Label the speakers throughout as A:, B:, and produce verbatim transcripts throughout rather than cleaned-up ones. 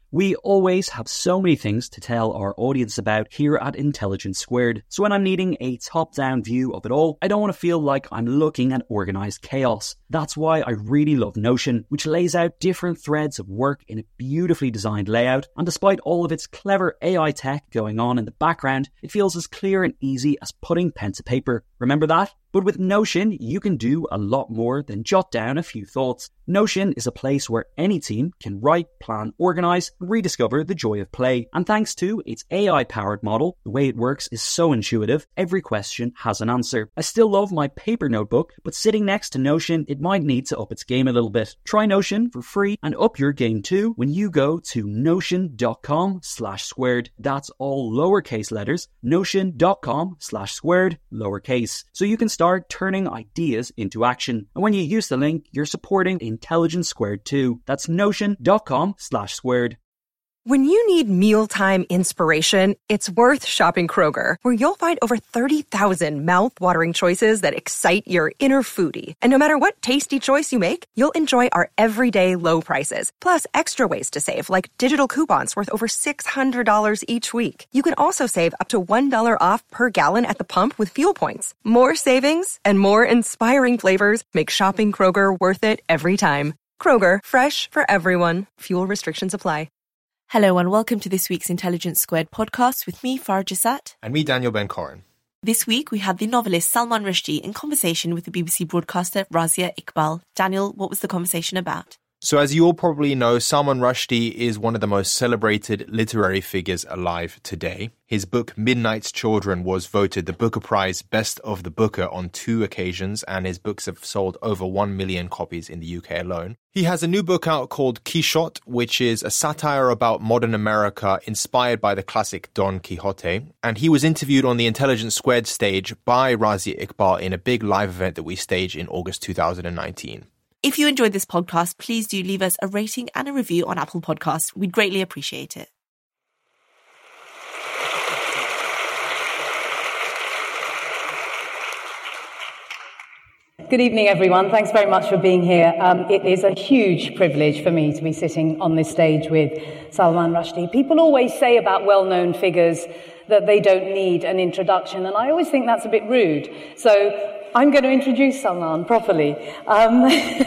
A: We always have so many things to tell our audience about here at Intelligence Squared, so when I'm needing a top-down view of it all, I don't want to feel like I'm looking at organised chaos. That's why I really love Notion, which lays out different threads of work in a beautifully designed layout, and despite all of its clever A I tech going on in the background, it feels as clear and easy as putting pen to paper. Remember that? But with Notion, you can do a lot more than jot down a few thoughts. Notion is a place where any team can write, plan, organise, and rediscover the joy of play. And thanks to its A I-powered model, the way it works is so intuitive, every question has an answer. I still love my paper notebook, but sitting next to Notion, it might need to up its game a little bit. Try Notion for free and up your game too when you go to notion.com slash squared. That's all lowercase letters, notion.com slash squared, lowercase. So you can start turning ideas into action. And when you use the link, you're supporting Intelligence Squared too. That's notion.com slash squared.
B: When you need mealtime inspiration, it's worth shopping Kroger, where you'll find over thirty thousand mouth-watering choices that excite your inner foodie. And no matter what tasty choice you make, you'll enjoy our everyday low prices, plus extra ways to save, like digital coupons worth over six hundred dollars each week. You can also save up to one dollar off per gallon at the pump with fuel points. More savings and more inspiring flavors make shopping Kroger worth it every time. Kroger, fresh for everyone. Fuel restrictions apply.
C: Hello and welcome to this week's Intelligence Squared podcast with me, Farah Jassat.
D: And me, Daniel Ben-Corin.
C: This week we had the novelist Salman Rushdie in conversation with the B B C broadcaster Razia Iqbal. Daniel, what was the conversation about?
D: So as you all probably know, Salman Rushdie is one of the most celebrated literary figures alive today. His book Midnight's Children was voted the Booker Prize Best of the Booker on two occasions, and his books have sold over one million copies in the U K alone. He has a new book out called Quichotte, which is a satire about modern America inspired by the classic Don Quixote. And he was interviewed on the Intelligence Squared stage by Razia Iqbal in a big live event that we staged in August two thousand nineteen.
C: If you enjoyed this podcast, please do leave us a rating and a review on Apple Podcasts. We'd greatly appreciate it.
E: Good evening, everyone. Thanks very much for being here. Um, it is a huge privilege for me to be sitting on this stage with Salman Rushdie. People always say about well-known figures that they don't need an introduction, and I always think that's a bit rude. So I'm going to introduce Salman properly. Um,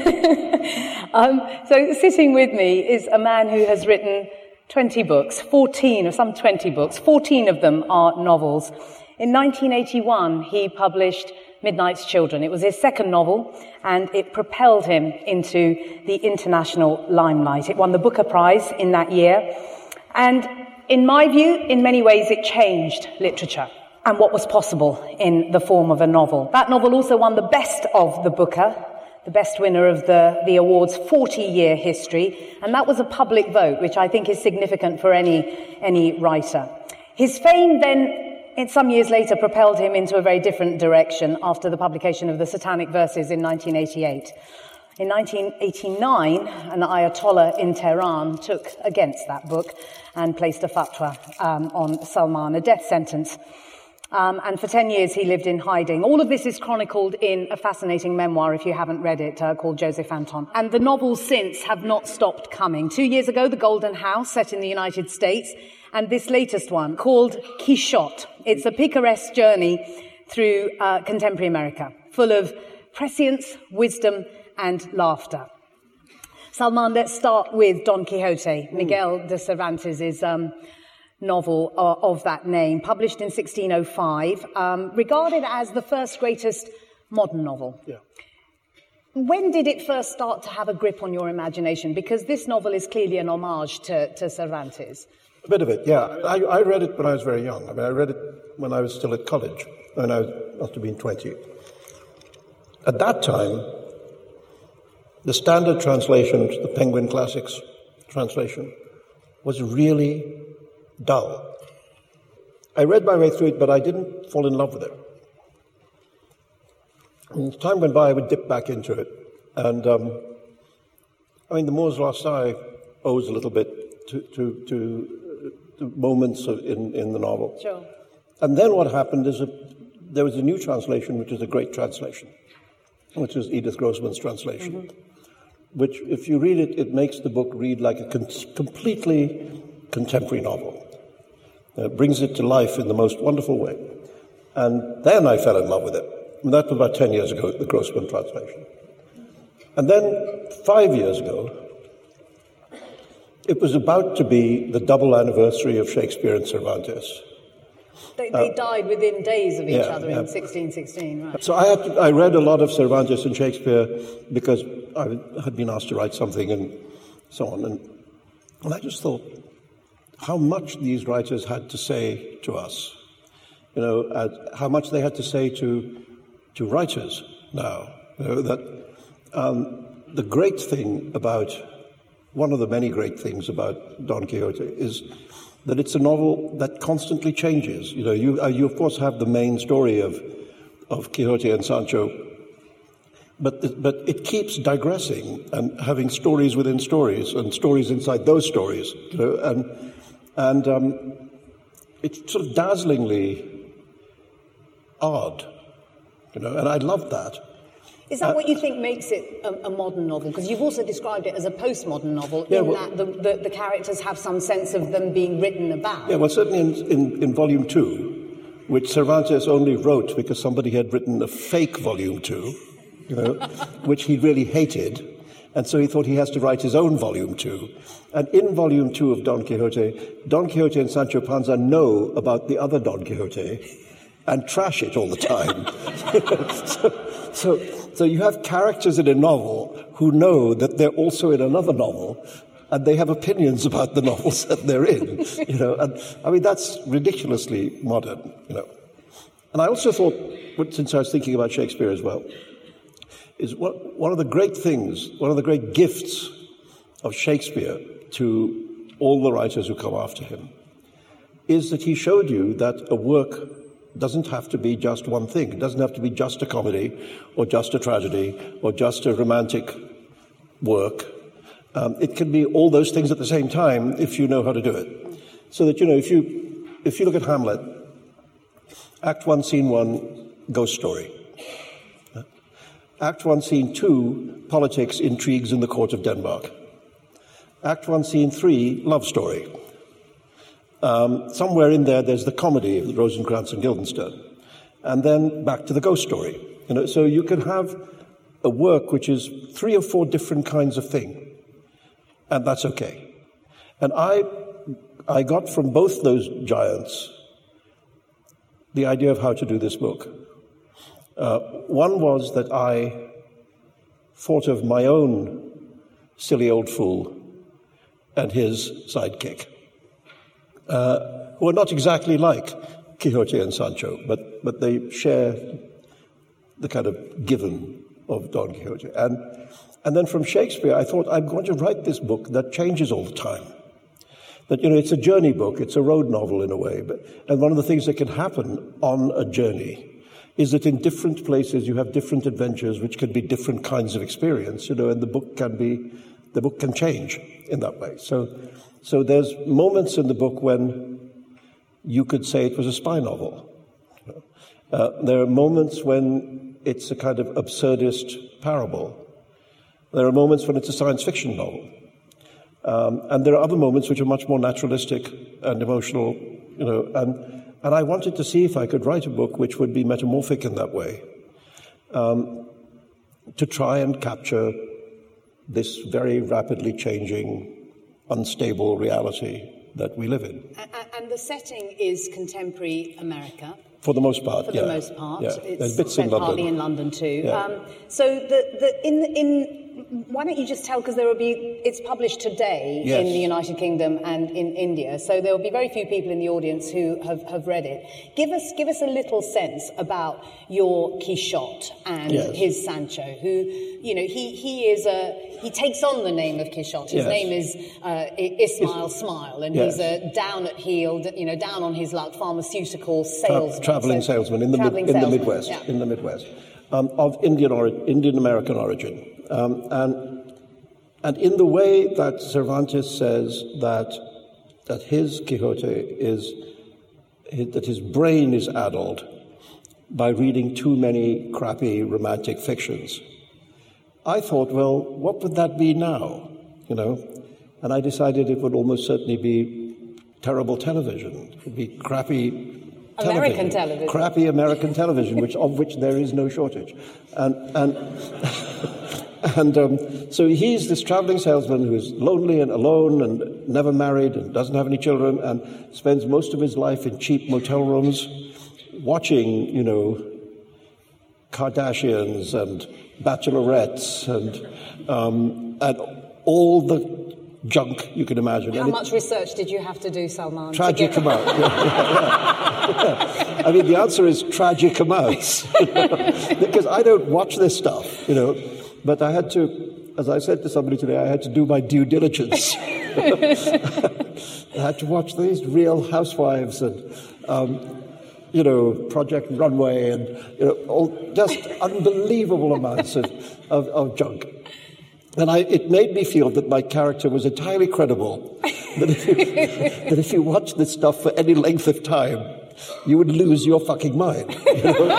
E: um, so sitting with me is a man who has written twenty books, fourteen or some twenty books. fourteen of them are novels. In nineteen eighty-one, he published Midnight's Children. It was his second novel, and it propelled him into the international limelight. It won the Booker Prize in that year. And in my view, in many ways, it changed literature and what was possible in the form of a novel. That novel also won the Best of the Booker, the best winner of the, the award's forty-year history, and that was a public vote, which I think is significant for any, any writer. His fame then, in some years later, propelled him into a very different direction after the publication of the Satanic Verses in nineteen eighty-eight. In nineteen eighty-nine, an Ayatollah in Tehran took against that book and placed a fatwa um, on Salman, a death sentence. Um, and for ten years he lived in hiding. All of this is chronicled in a fascinating memoir, if you haven't read it, uh, called Joseph Anton. And the novels since have not stopped coming. Two years ago, The Golden House, set in the United States, and this latest one, called Quichotte. It's a picaresque journey through uh, contemporary America, full of prescience, wisdom, and laughter. Salman, let's start with Don Quixote, Miguel de Cervantes' um, novel uh, of that name, published in sixteen oh five, um, regarded as the first greatest modern novel.
F: Yeah.
E: When did it first start to have a grip on your imagination? Because this novel is clearly an homage to, to Cervantes.
F: A bit of it, yeah. I, I read it when I was very young. I mean, I read it when I was still at college, when I was, must have been twenty. At that time, the standard translation, the Penguin Classics translation, was really dull. I read my way through it, but I didn't fall in love with it. And as time went by, I would dip back into it. And, um, I mean, The Moor's Last Sigh owes a little bit to, to, to, to moments of, in, in the novel.
E: Sure.
F: And then what happened is a, there was a new translation, which is a great translation, which is Edith Grossman's translation, mm-hmm. which, if you read it, it makes the book read like a con- completely contemporary novel. Uh, brings it to life in the most wonderful way. And then I fell in love with it. And that was about ten years ago, the Grossman translation. And then five years ago, it was about to be the double anniversary of Shakespeare and Cervantes.
E: They, they uh, died within days of each
F: yeah,
E: other
F: yeah.
E: in sixteen sixteen, right?
F: So I, had to, I read a lot of Cervantes and Shakespeare because I had been asked to write something and so on. And, and I just thought how much these writers had to say to us, you know, uh, how much they had to say to to writers now. You know, that um, the great thing about, one of the many great things about Don Quixote is that it's a novel that constantly changes. You know, you, uh, you of course have the main story of of Quixote and Sancho, but the, but it keeps digressing and having stories within stories and stories inside those stories. You know, and and um, it's sort of dazzlingly odd. You know, and I love that.
E: Is that
F: uh,
E: what you think makes it a, a modern novel? Because you've also described it as a postmodern novel,
F: yeah,
E: in
F: well,
E: that the, the, the characters have some sense of them being written about.
F: Yeah, well, certainly in, in, in Volume Two, which Cervantes only wrote because somebody had written a fake Volume Two, you know, which he really hated, and so he thought he has to write his own Volume Two. And in Volume Two of Don Quixote, Don Quixote and Sancho Panza know about the other Don Quixote and trash it all the time. so, so, so you have characters in a novel who know that they're also in another novel, and they have opinions about the novels that they're in. You know, and I mean that's ridiculously modern. You know, and I also thought, since I was thinking about Shakespeare as well, is what, one of the great things, one of the great gifts of Shakespeare to all the writers who come after him, is that he showed you that a work doesn't have to be just one thing. It doesn't have to be just a comedy or just a tragedy or just a romantic work. Um, it can be all those things at the same time if you know how to do it. So that, you know, if you if you look at Hamlet, Act One, Scene One, ghost story. Act One, Scene Two, politics, intrigues in the court of Denmark. Act One, Scene Three, love story. Um, somewhere in there, there's the comedy of Rosencrantz and Guildenstern, and then back to the ghost story. You know, so you can have a work which is three or four different kinds of thing, and that's okay. And I, I got from both those giants the idea of how to do this book. Uh, one was that I thought of my own silly old fool and his sidekick. Uh, who are not exactly like Quixote and Sancho, but, but they share the kind of given of Don Quixote. And, and then from Shakespeare, I thought, I'm going to write this book that changes all the time. That, you know, it's a journey book, it's a road novel in a way. But, and one of the things that can happen on a journey is that in different places you have different adventures, which can be different kinds of experience, you know, and the book can be, the book can change in that way. So, So there's moments in the book when you could say it was a spy novel. Uh, there are moments when it's a kind of absurdist parable. There are moments when it's a science fiction novel. Um, and there are other moments which are much more naturalistic and emotional, you know, and, and I wanted to see if I could write a book which would be metamorphic in that way, um, to try and capture this very rapidly changing, unstable reality that we live in.
E: And, and the setting is contemporary America.
F: For the most part,
E: For
F: yeah.
E: the most part.
F: Yeah.
E: It's
F: There's bits
E: spent
F: in London.
E: partly in London too.
F: Yeah.
E: Um, so the, the, in, in, why don't you just tell, because there will be, it's published today
F: yes.
E: in the United Kingdom and in India, so there will be very few people in the audience who have, have read it. Give us, give us a little sense about your Quixote and
F: yes.
E: his Sancho, who, you know, he, he is a, he takes on the name of Quixote. His
F: yes.
E: name is uh, Ismail
F: Is,
E: Smile, and
F: yes.
E: he's a down at heel, you know, down on his luck pharmaceutical salesman.
F: Tra- traveling so, salesman in the,
E: traveling
F: mid, in
E: salesman,
F: the Midwest,
E: yeah.
F: in the Midwest, um, of Indian ori- Indian American origin, um, and and in the way that Cervantes says that that his Quixote is his, that his brain is addled by reading too many crappy romantic fictions. I thought, well, what would that be now? You know, and I decided it would almost certainly be terrible television. It would be crappy
E: American
F: television.
E: television.
F: Crappy American television, which of which there is no shortage. And and and um, so he's this traveling salesman who's lonely and alone and never married and doesn't have any children and spends most of his life in cheap motel rooms watching, you know, Kardashians and bachelorettes and um, and all the junk you can imagine.
E: How
F: and
E: much
F: it,
E: research did you have to do, Salman?
F: Tragic amounts. Yeah, yeah, yeah. I mean, the answer is tragic amounts. Because I don't watch this stuff, you know. But I had to, as I said to somebody today, I had to do my due diligence. I had to watch these Real Housewives and, um, you know, Project Runway and, you know, all just unbelievable amounts of, of, of junk. And I, it made me feel that my character was entirely credible, that if, you, that if you watch this stuff for any length of time, you would lose your fucking mind. You know?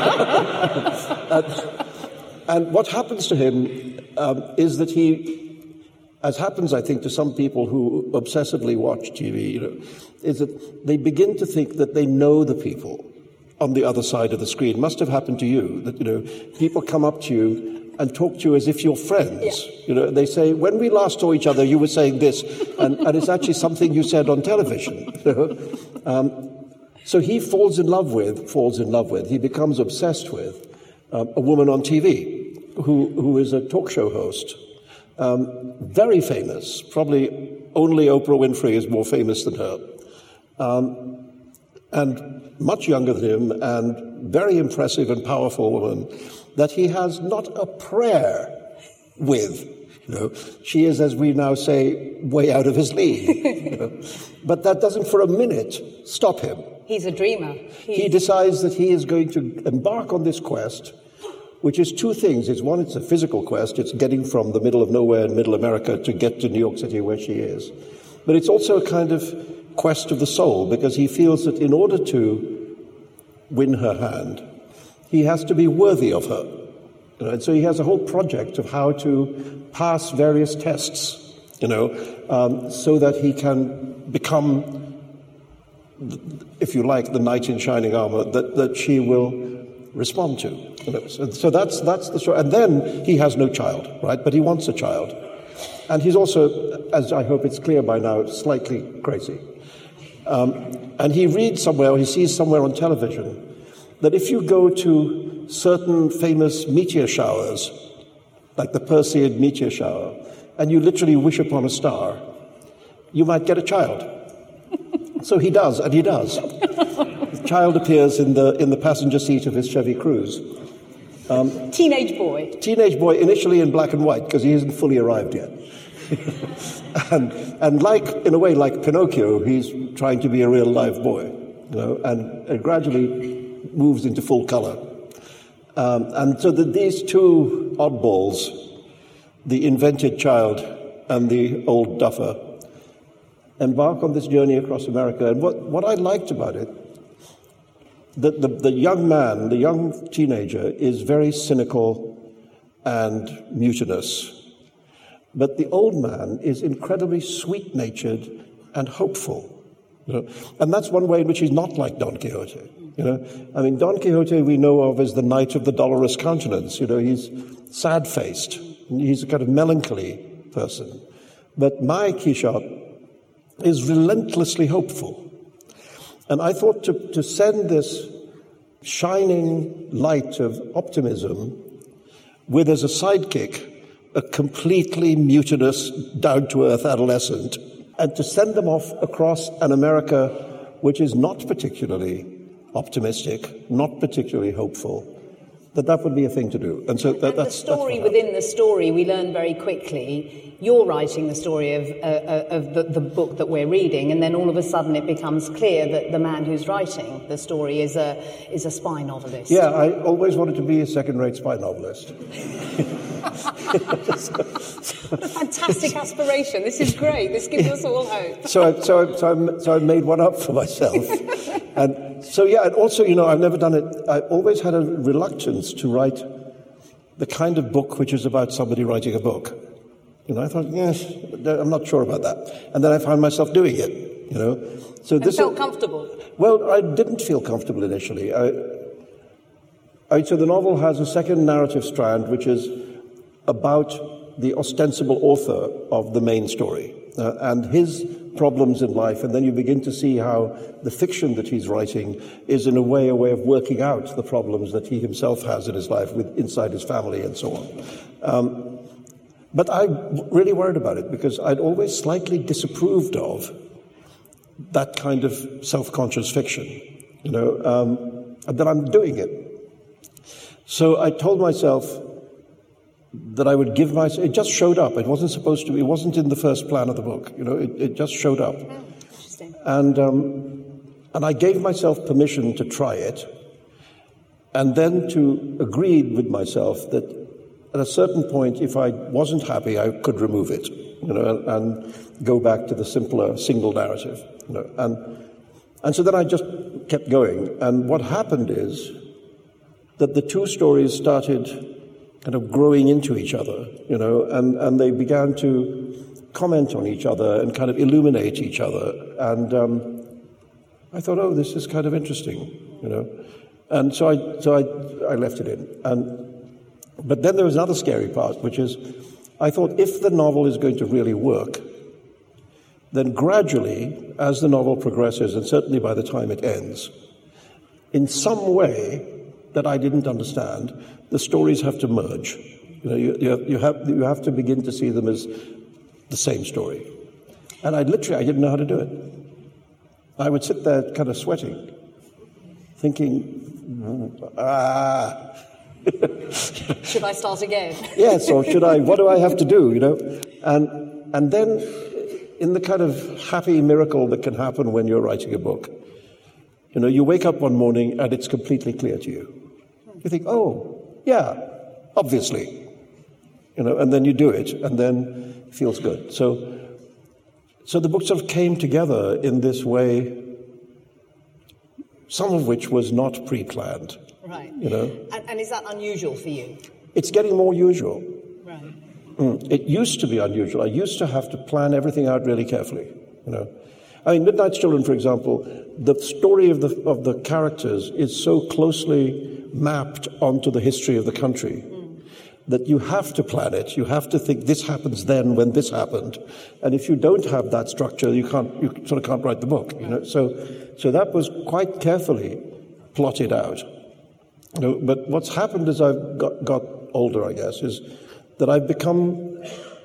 F: and, and what happens to him um, is that he, as happens, I think, to some people who obsessively watch T V, you know, is that they begin to think that they know the people on the other side of the screen. It must have happened to you, that, you know, people come up to you and talk to you as if you're friends. Yeah. You know, they say, when we last saw each other, you were saying this, and, and it's actually something you said on television. You know? um, so he falls in love with, falls in love with, he becomes obsessed with um, a woman on T V who, who is a talk show host. Um, very famous, probably only Oprah Winfrey is more famous than her. Um, and much younger than him, and very impressive and powerful woman, that he has not a prayer with. You know, she is, as we now say, way out of his league. You know? But that doesn't for a minute stop him.
E: He's a dreamer. He's...
F: He decides that he is going to embark on this quest, which is two things. It's one, it's a physical quest. It's getting from the middle of nowhere in middle America to get to New York City where she is. But it's also a kind of quest of the soul, because he feels that in order to win her hand, he has to be worthy of her. You know, and so he has a whole project of how to pass various tests, you know, um, so that he can become, if you like, the knight in shining armor that, that she will respond to. You know. So, so that's that's the story. And then he has no child, right? But he wants a child. And he's also, as I hope it's clear by now, slightly crazy. Um, and he reads somewhere, or he sees somewhere on television, that if you go to certain famous meteor showers, like the Perseid meteor shower, and you literally wish upon a star, you might get a child. So he does, and he does. The child appears in the in the passenger seat of his Chevy Cruze. Um,
E: teenage boy.
F: Teenage boy, initially in black and white, because he isn't fully arrived yet. and and like, in a way, like Pinocchio, he's trying to be a real live boy, you know, and, and gradually moves into full color. Um, and so that these two oddballs, the invented child and the old duffer, embark on this journey across America. And what, what I liked about it, the, the, the young man, the young teenager, is very cynical and mutinous. But the old man is incredibly sweet-natured and hopeful. You know? And that's one way in which he's not like Don Quixote. You know, I mean, Don Quixote we know of as the knight of the dolorous countenance. You know, he's sad-faced. He's a kind of melancholy person. But my Quixote is relentlessly hopeful. And I thought to, to send this shining light of optimism with, as a sidekick, a completely mutinous, down-to-earth adolescent, and to send them off across an America which is not particularly optimistic, not particularly hopeful, that that would be a thing to do. And so that,
E: and
F: that's
E: the story
F: that's
E: within the story, we learn very quickly, you're writing the story of, uh, of the, the book that we're reading, and then all of a sudden it becomes clear that the man who's writing the story is a is a spy novelist.
F: Yeah, I always wanted to be a second-rate spy novelist.
E: What a fantastic aspiration. This is great. This gives us all hope.
F: So I, so, I, so, I, so I made one up for myself. And so, yeah, and also, you know, I've never done it. I always had a reluctance to write the kind of book which is about somebody writing a book. You know, I thought, yes, I'm not sure about that. And then I found myself doing it. you know. So
E: and
F: this
E: felt comfortable?
F: Well, I didn't feel comfortable initially. I, I, so the novel has a second narrative strand, which is about the ostensible author of the main story uh, and his problems in life, and then you begin to see how the fiction that he's writing is in a way a way of working out the problems that he himself has in his life with inside his family and so on. Um, but I really worried about it because I'd always slightly disapproved of that kind of self-conscious fiction, you know, um, and then I'm doing it. So I told myself that I would give myself, it just showed up. It wasn't supposed to, it wasn't in the first plan of the book, you know, it, it just showed up.
E: Oh, interesting.
F: And, um, and I gave myself permission to try it, and then to agree with myself that at a certain point, if I wasn't happy, I could remove it, you know, and, and go back to the simpler single narrative, you know. And, and so then I just kept going. And what happened is that the two stories started kind of growing into each other, you know, and, and they began to comment on each other and kind of illuminate each other. And um, I thought, oh, this is kind of interesting, you know. And so I so I, I left it in. And but then there was another scary part, which is I thought if the novel is going to really work, then gradually, as the novel progresses, and certainly by the time it ends, in some way that I didn't understand, the stories have to merge. You know, you, you, have, you, have, you have to begin to see them as the same story. And I literally, I didn't know how to do it. I would sit there kind of sweating, thinking, ah.
E: Should I start again?
F: Yes, or should I, what do I have to do, you know? And, and then, in the kind of happy miracle that can happen when you're writing a book, you know, you wake up one morning and it's completely clear to you. You think, oh, yeah, obviously, you know, and then you do it, and then it feels good. So, so the book sort of came together in this way, some of which was not pre-planned.
E: Right.
F: You know,
E: and, and is that unusual for you?
F: It's getting more usual.
E: Right.
F: Mm. It used to be unusual. I used to have to plan everything out really carefully. You know, I mean, Midnight's Children, for example, the story of the of the characters is so closely mapped onto the history of the country mm. that you have to plan it. You have to think this happens then when this happened, and if you don't have that structure, you can't. You sort of can't write the book. You know, so so that was quite carefully plotted out. You know, but what's happened as I've got, got older, I guess, is that I've become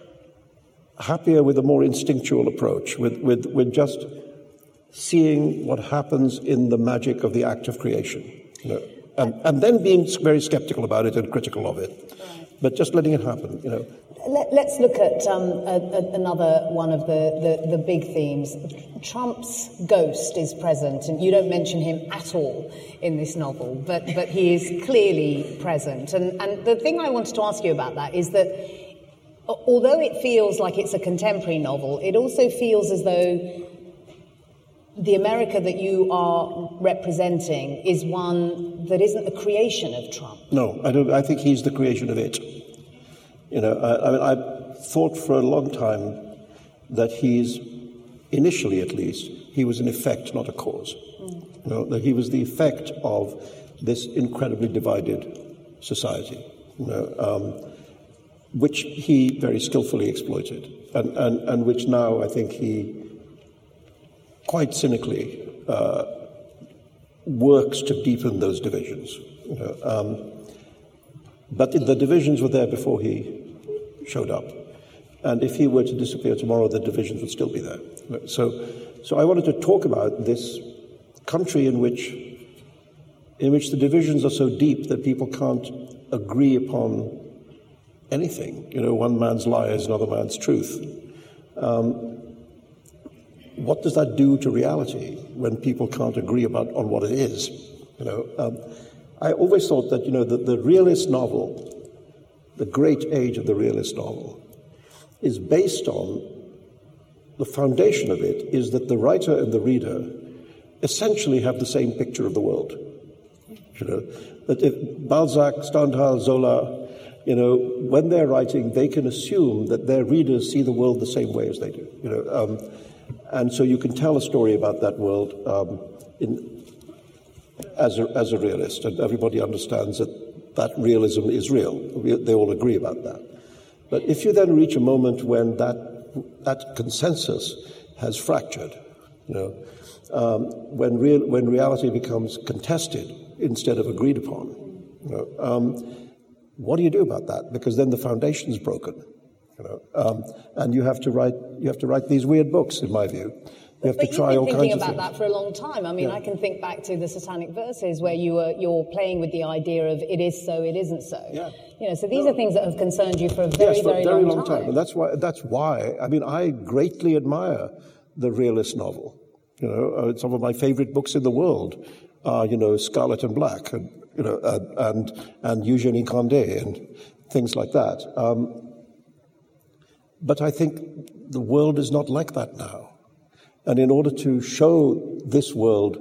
F: happier with a more instinctual approach, with with with just seeing what happens in the magic of the act of creation. You know. And, and then being very skeptical about it and critical of it, right. But just letting it happen, you know.
E: Let, let's look at um, a, a, another one of the, the, the big themes. Trump's ghost is present, and you don't mention him at all in this novel, but, but he is clearly present. And, and the thing I wanted to ask you about that is that although it feels like it's a contemporary novel, it also feels as though the America that you are representing is one that isn't the creation of Trump.
F: No, I don't. I think he's the creation of it. You know, I, I mean, I thought for a long time that he's, initially at least, he was an effect, not a cause. Mm. You know, that he was the effect of this incredibly divided society, you know, um, which he very skillfully exploited, and, and, and which now I think he quite cynically uh, works to deepen those divisions. You know, um, but the divisions were there before he showed up. And if he were to disappear tomorrow, the divisions would still be there. So, so I wanted to talk about this country in which, in which the divisions are so deep that people can't agree upon anything. You know, one man's lie is another man's truth. Um, What does that do to reality when people can't agree about on what it is? You know, um, I always thought that, you know, the, the realist novel, the great age of the realist novel, is based on, the foundation of it is that the writer and the reader essentially have the same picture of the world. You know, that if Balzac, Stendhal, Zola, you know, when they're writing, they can assume that their readers see the world the same way as they do. You know, um, And so you can tell a story about that world um, in, as, a, as a realist, and everybody understands that that realism is real. We, they all agree about that. But if you then reach a moment when that, that consensus has fractured, you know, um, when, real, when reality becomes contested instead of agreed upon, you know, um, what do you do about that? Because then the foundation's broken. You know, um, and you have to write. You have to write these weird books, in my view. You have
E: but
F: to try all kinds of things.
E: You've been thinking about that for a long time. I mean, yeah. I can think back to the Satanic Verses, where you were you're playing with the idea of it is so, it isn't so.
F: Yeah.
E: You know, so these no. are things that have concerned you for a very,
F: yes, for
E: very,
F: a very
E: long,
F: long
E: time.
F: time. And that's why. That's why. I mean, I greatly admire the realist novel. You know, uh, some of my favorite books in the world are, you know, Scarlet and Black, and you know, uh, and and Eugénie Condé and things like that. Um, But I think the world is not like that now. And in order to show this world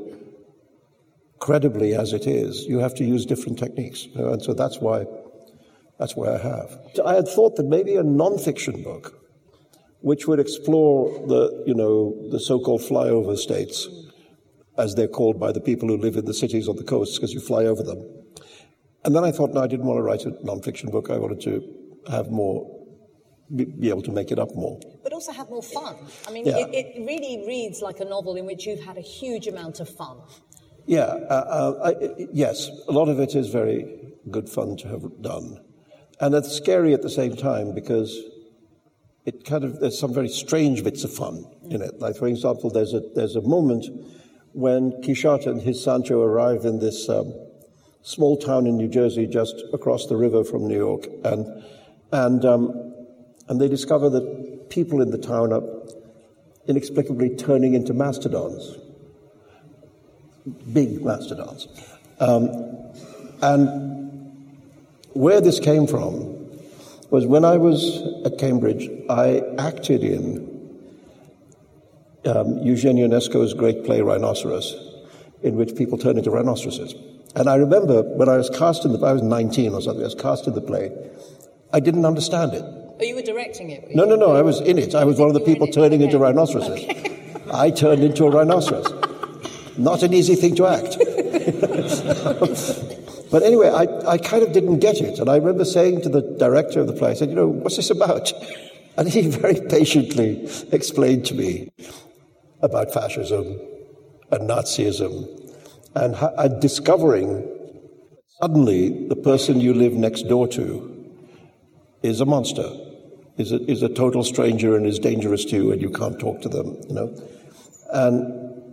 F: credibly as it is, you have to use different techniques. You know, and so that's why, that's why I have. I had thought that maybe a non-fiction book, which would explore the, you know, the so-called flyover states, as they're called by the people who live in the cities on the coast, because you fly over them. And then I thought, no, I didn't want to write a non-fiction book. I wanted to have more be able to make it up more.
E: But also have more fun. I mean,
F: yeah.
E: it, it really reads like a novel in which you've had a huge amount of fun.
F: Yeah, uh, uh, I, yes, a lot of it is very good fun to have done. And it's scary at the same time because it kind of, there's some very strange bits of fun in it. Like, for example, there's a, there's a moment when Quixote and his Sancho arrive in this um, small town in New Jersey just across the river from New York. And, and, um, And they discover that people in the town are inexplicably turning into mastodons, big mastodons. Um, and where this came from was when I was at Cambridge, I acted in um, Eugene Ionesco's great play Rhinoceros, in which people turn into rhinoceroses. And I remember when I was cast in the, I was nineteen or something, I was cast in the play, I didn't understand it.
E: Oh, you were directing it?
F: No, no, no, I was in it. I was one of the people turning into rhinoceroses. I turned into a rhinoceros. Not an easy thing to act. But anyway, I, I kind of didn't get it. And I remember saying to the director of the play, I said, you know, what's this about? And he very patiently explained to me about fascism and Nazism and ha- and discovering suddenly the person you live next door to is a monster. Is a, is a total stranger and is dangerous to you, and you can't talk to them, you know. And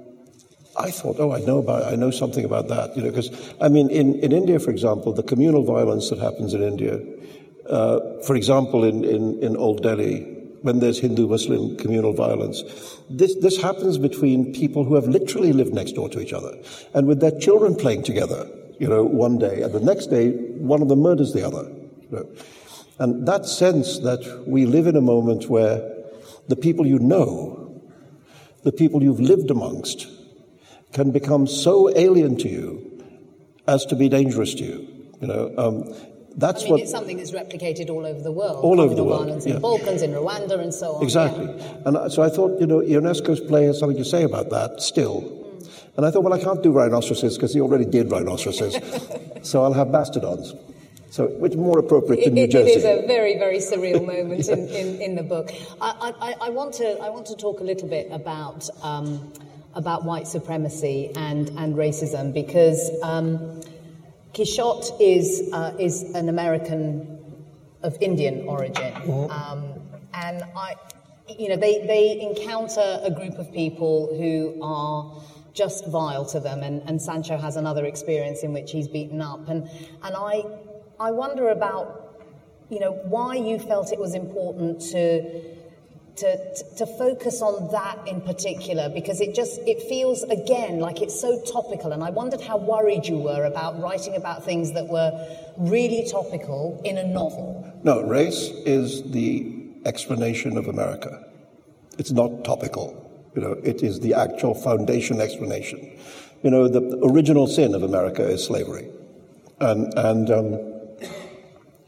F: I thought, oh, I know about, I know something about that, you know, because I mean, in, in India, for example, the communal violence that happens in India, uh, for example, in, in, in Old Delhi, when there's Hindu-Muslim communal violence, this this happens between people who have literally lived next door to each other, and with their children playing together, you know, one day, and the next day, one of them murders the other, you know. And that sense that we live in a moment where the people you know, the people you've lived amongst, can become so alien to you as to be dangerous to you. You know, um, that's
E: I mean,
F: what
E: it's something that's replicated all over the world.
F: All over the world,
E: violence
F: yeah.
E: in the Balkans, in Rwanda, and so on.
F: Exactly.
E: Yeah.
F: And so I thought, you know, Ionesco's play has something to say about that still. Mm. And I thought, well, I can't do rhinoceroses because he already did rhinoceroses, so I'll have mastodons. So it's more appropriate to New
E: it,
F: Jersey.
E: It is a very, very surreal moment yeah. in, in, in the book. I, I, I want to I want to talk a little bit about um, about white supremacy and, and racism because um, Quixote is uh, is an American of Indian origin, mm-hmm. um, and I, you know, they they encounter a group of people who are just vile to them, and, and Sancho has another experience in which he's beaten up, and and I. I wonder about, you know, why you felt it was important to, to to focus on that in particular, because it just, it feels, again, like it's so topical, and I wondered how worried you were about writing about things that were really topical in a novel.
F: No, race is the explanation of America. It's not topical. You know, it is the actual foundation explanation. You know, the original sin of America is slavery. And, and, um,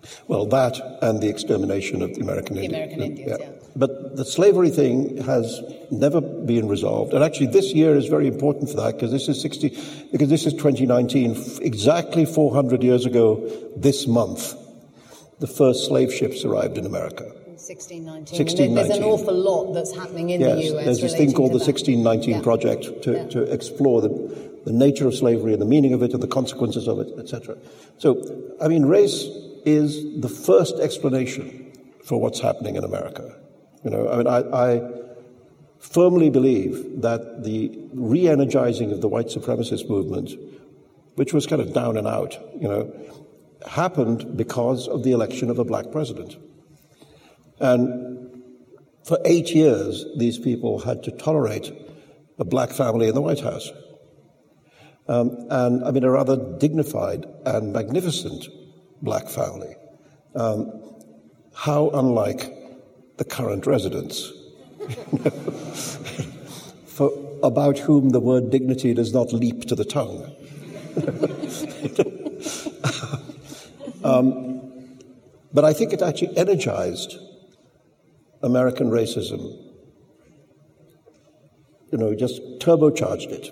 F: Well, that and the extermination of the American
E: the
F: Indians.
E: American Indians, yeah. yeah.
F: But the slavery thing has never been resolved. And actually this year is very important for that because this is sixty, because this is twenty nineteen, exactly four hundred years ago this month, the first slave ships arrived in America.
E: sixteen nineteen.
F: sixteen nineteen.
E: There's an awful lot that's happening in
F: yes,
E: the U S.
F: There's this thing called the
E: that.
F: sixteen nineteen
E: yeah.
F: Project to,
E: yeah.
F: to explore the, the nature of slavery and the meaning of it and the consequences of it, et cetera. So, I mean, race is the first explanation for what's happening in America. You know, I mean, I, I firmly believe that the re-energizing of the white supremacist movement, which was kind of down and out, you know, happened because of the election of a black president. And for eight years, these people had to tolerate a black family in the White House. Um, and, I mean, a rather dignified and magnificent black family. Um, how unlike the current residents, for about whom the word dignity does not leap to the tongue. um, but I think it actually energized American racism, you know, just turbocharged it.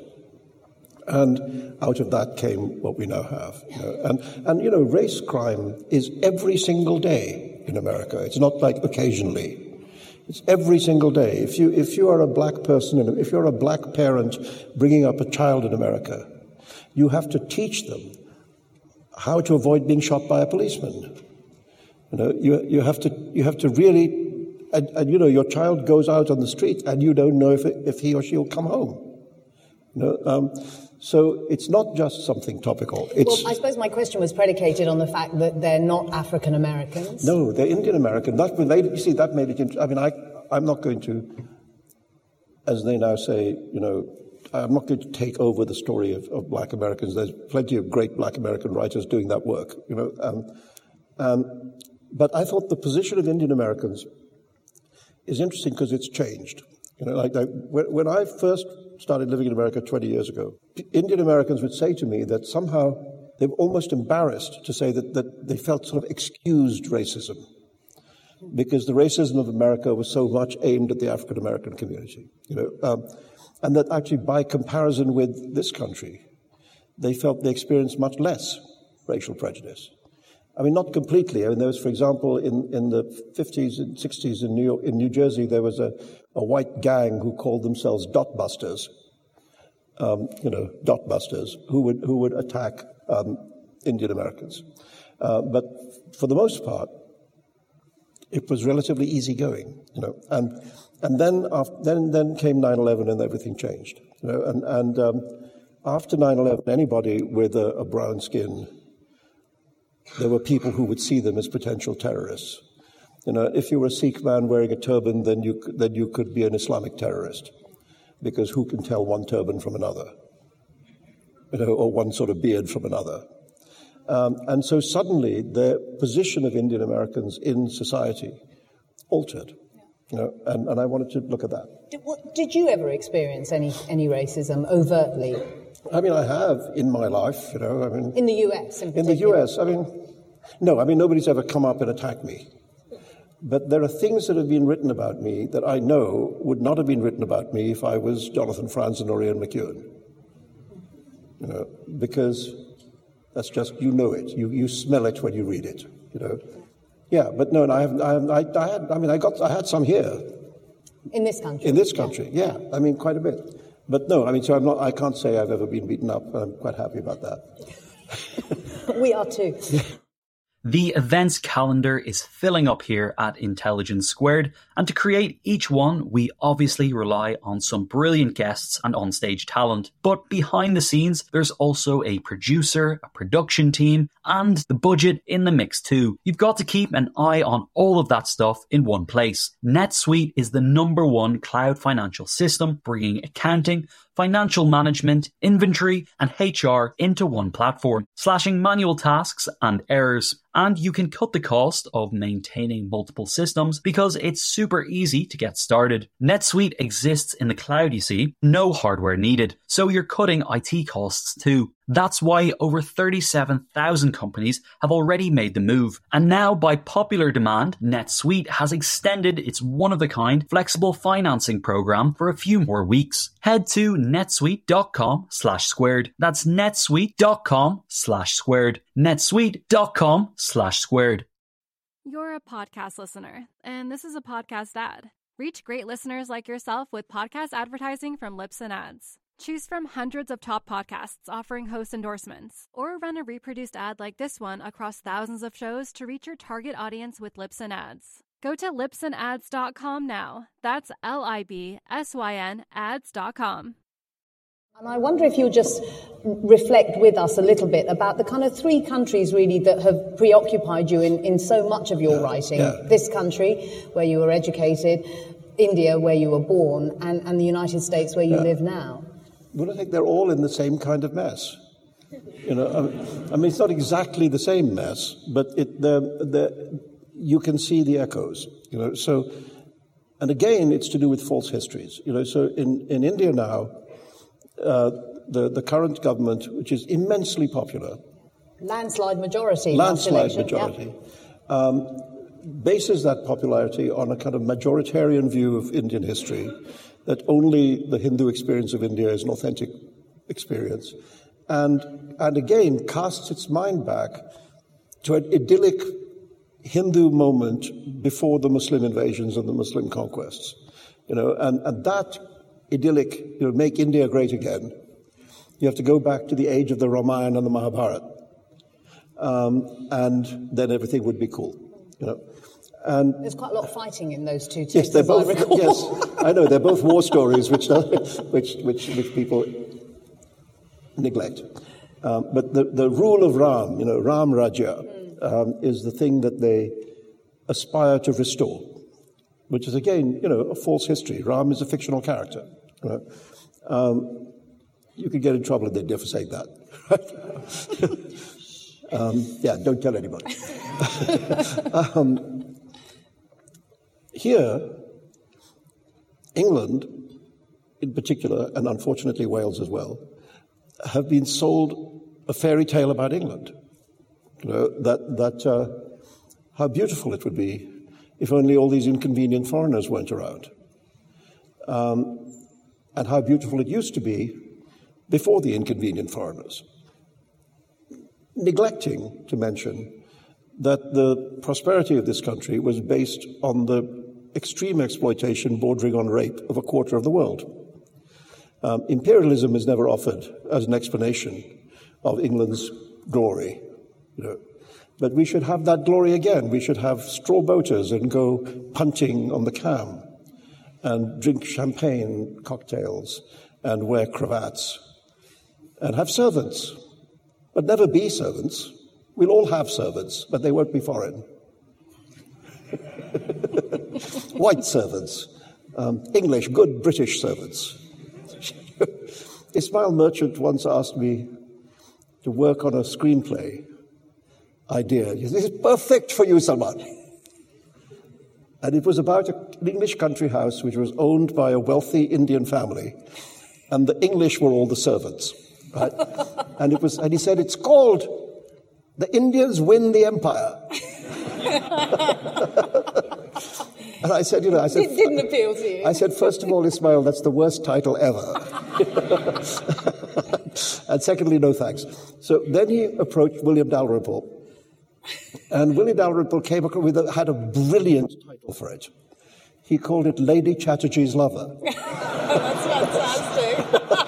F: And out of that came what we now have. You know? And, and, you know, race crime is every single day in America. It's not like occasionally. It's every single day. If you, if you are a black person, and if you're a black parent bringing up a child in America, you have to teach them how to avoid being shot by a policeman. You know, you, you have to, you have to really, and, and you know, your child goes out on the street and you don't know if, it, if he or she will come home. You know, um, so it's not just something topical. It's,
E: well, I suppose my question was predicated on the fact that they're not African Americans.
F: No, they're Indian American. That made it, you see, that made it. Int- I mean, I, I'm not going to, as they now say, you know, I'm not going to take over the story of, of black Americans. There's plenty of great black American writers doing that work, you know. Um, um, but I thought the position of Indian Americans is interesting because it's changed. You know, like, like when, when I first started living in America twenty years ago, Indian Americans would say to me that somehow they were almost embarrassed to say that, that they felt sort of excused racism because the racism of America was so much aimed at the African American community, you know, um, and that actually by comparison with this country, they felt they experienced much less racial prejudice. I mean, not completely. I mean, there was, for example, in, in the fifties and sixties in New York, in New Jersey, there was a, a white gang who called themselves dot busters, um, you know, dot busters, who would who would attack um, Indian Americans. Uh, but for the most part, it was relatively easygoing, you know. And and then after, then then came nine eleven and everything changed, you know. And and um, after nine eleven, anybody with a, a brown skin, there were people who would see them as potential terrorists. You know, if you were a Sikh man wearing a turban, then you then you could be an Islamic terrorist, because who can tell one turban from another, you know, or one sort of beard from another? Um, and so suddenly, the position of Indian Americans in society altered. You know, and, and I wanted to look at that.
E: Did, what, did you ever experience any any racism overtly?
F: I mean, I have in my life, you know, I mean...
E: In the U S, in
F: In the U S, I mean... No, I mean, nobody's ever come up and attacked me. But there are things that have been written about me that I know would not have been written about me if I was Jonathan Franzen or Ian McEwan. You know, because that's just, you know it. You you smell it when you read it, you know. Yeah, but no, I haven't, I, haven't, I, I had, I mean, I got, I had some here.
E: In this country?
F: In this country, yeah. yeah. I mean, quite a bit. But no, I mean, so I'm not, I can't say I've ever been beaten up. I'm quite happy about that.
E: We are too.
A: The events calendar is filling up here at Intelligence Squared, and to create each one, we obviously rely on some brilliant guests and onstage talent. But behind the scenes, there's also a producer, a production team, and the budget in the mix too. You've got to keep an eye on all of that stuff in one place. NetSuite is the number one cloud financial system, bringing accounting, financial management, inventory, and H R into one platform, slashing manual tasks and errors. And you can cut the cost of maintaining multiple systems because it's super easy to get started. NetSuite exists in the cloud, you see, no hardware needed, so you're cutting I T costs too. That's why over thirty-seven thousand companies have already made the move. And now, by popular demand, NetSuite has extended its one-of-a-kind flexible financing program for a few more weeks. Head to netsuite.com slash squared. That's netsuite.com slash squared. netsuite.com slash squared.
G: You're a podcast listener, and this is a podcast ad. Reach great listeners like yourself with podcast advertising from Libsyn Ads. Choose from hundreds of top podcasts offering host endorsements, or run a reproduced ad like this one across thousands of shows to reach your target audience with Libsyn Ads. Go to libsyn ads dot com now. That's L I B S Y N ads dot com.
E: And I wonder if you'll just reflect with us a little bit about the kind of three countries really that have preoccupied you in, in so much of your
F: yeah,
E: writing.
F: Yeah.
E: This country, where you were educated, India, where you were born, and, and the United States, where you
F: yeah.
E: live now.
F: Well, I think they're all in the same kind of mess. You know, I mean, it's not exactly the same mess, but it, they're, they're, you can see the echoes. You know, so, and again, it's to do with false histories. You know, so in, in India now, Uh, the, the current government, which is immensely popular.
E: Landslide majority.
F: Landslide majority. Yeah. Um, bases that popularity on a kind of majoritarian view of Indian history, that only the Hindu experience of India is an authentic experience. And, and again, casts its mind back to an idyllic Hindu moment before the Muslim invasions and the Muslim conquests. You know, and, and that idyllic, you know, make India great again, you have to go back to the age of the Ramayana and the Mahabharata, um, and then everything would be cool, you know. And
E: there's quite a lot of fighting in those two texts.
F: Yes, they're both.
E: I recall.
F: Yes, I know they're both war stories, which which which which people neglect. Um, but the the rule of Ram, you know, Ram Rajya, um, is the thing that they aspire to restore, which is, again, you know, a false history. Ram is a fictional character. You know? um, you could get in trouble if they dare forsake that. um, yeah, don't tell anybody. um, here, England, in particular, and unfortunately Wales as well, have been sold a fairy tale about England. You know, that, that uh, how beautiful it would be if only all these inconvenient foreigners weren't around. Um, and how beautiful it used to be before the inconvenient foreigners. Neglecting to mention that the prosperity of this country was based on the extreme exploitation bordering on rape of a quarter of the world. Um, imperialism is never offered as an explanation of England's glory, you know. But we should have that glory again. We should have straw boaters and go punting on the Cam and drink champagne cocktails and wear cravats and have servants, but never be servants. We'll all have servants, but they won't be foreign. White servants, um, English, good British servants. Ismail Merchant once asked me to work on a screenplay idea. This is perfect for you, Salman. And it was about a, an English country house which was owned by a wealthy Indian family, and the English were all the servants, right? and it was, and he said, it's called "The Indians Win the Empire." And I said, you know, I said,
E: it didn't appeal to you.
F: I said, first of all, Ismail, that's the worst title ever. And secondly, no thanks. So then he approached William Dalrymple. And Willie Dalrymple came across with a, had a brilliant title for it. He called it Lady Chatterjee's Lover.
E: That's fantastic.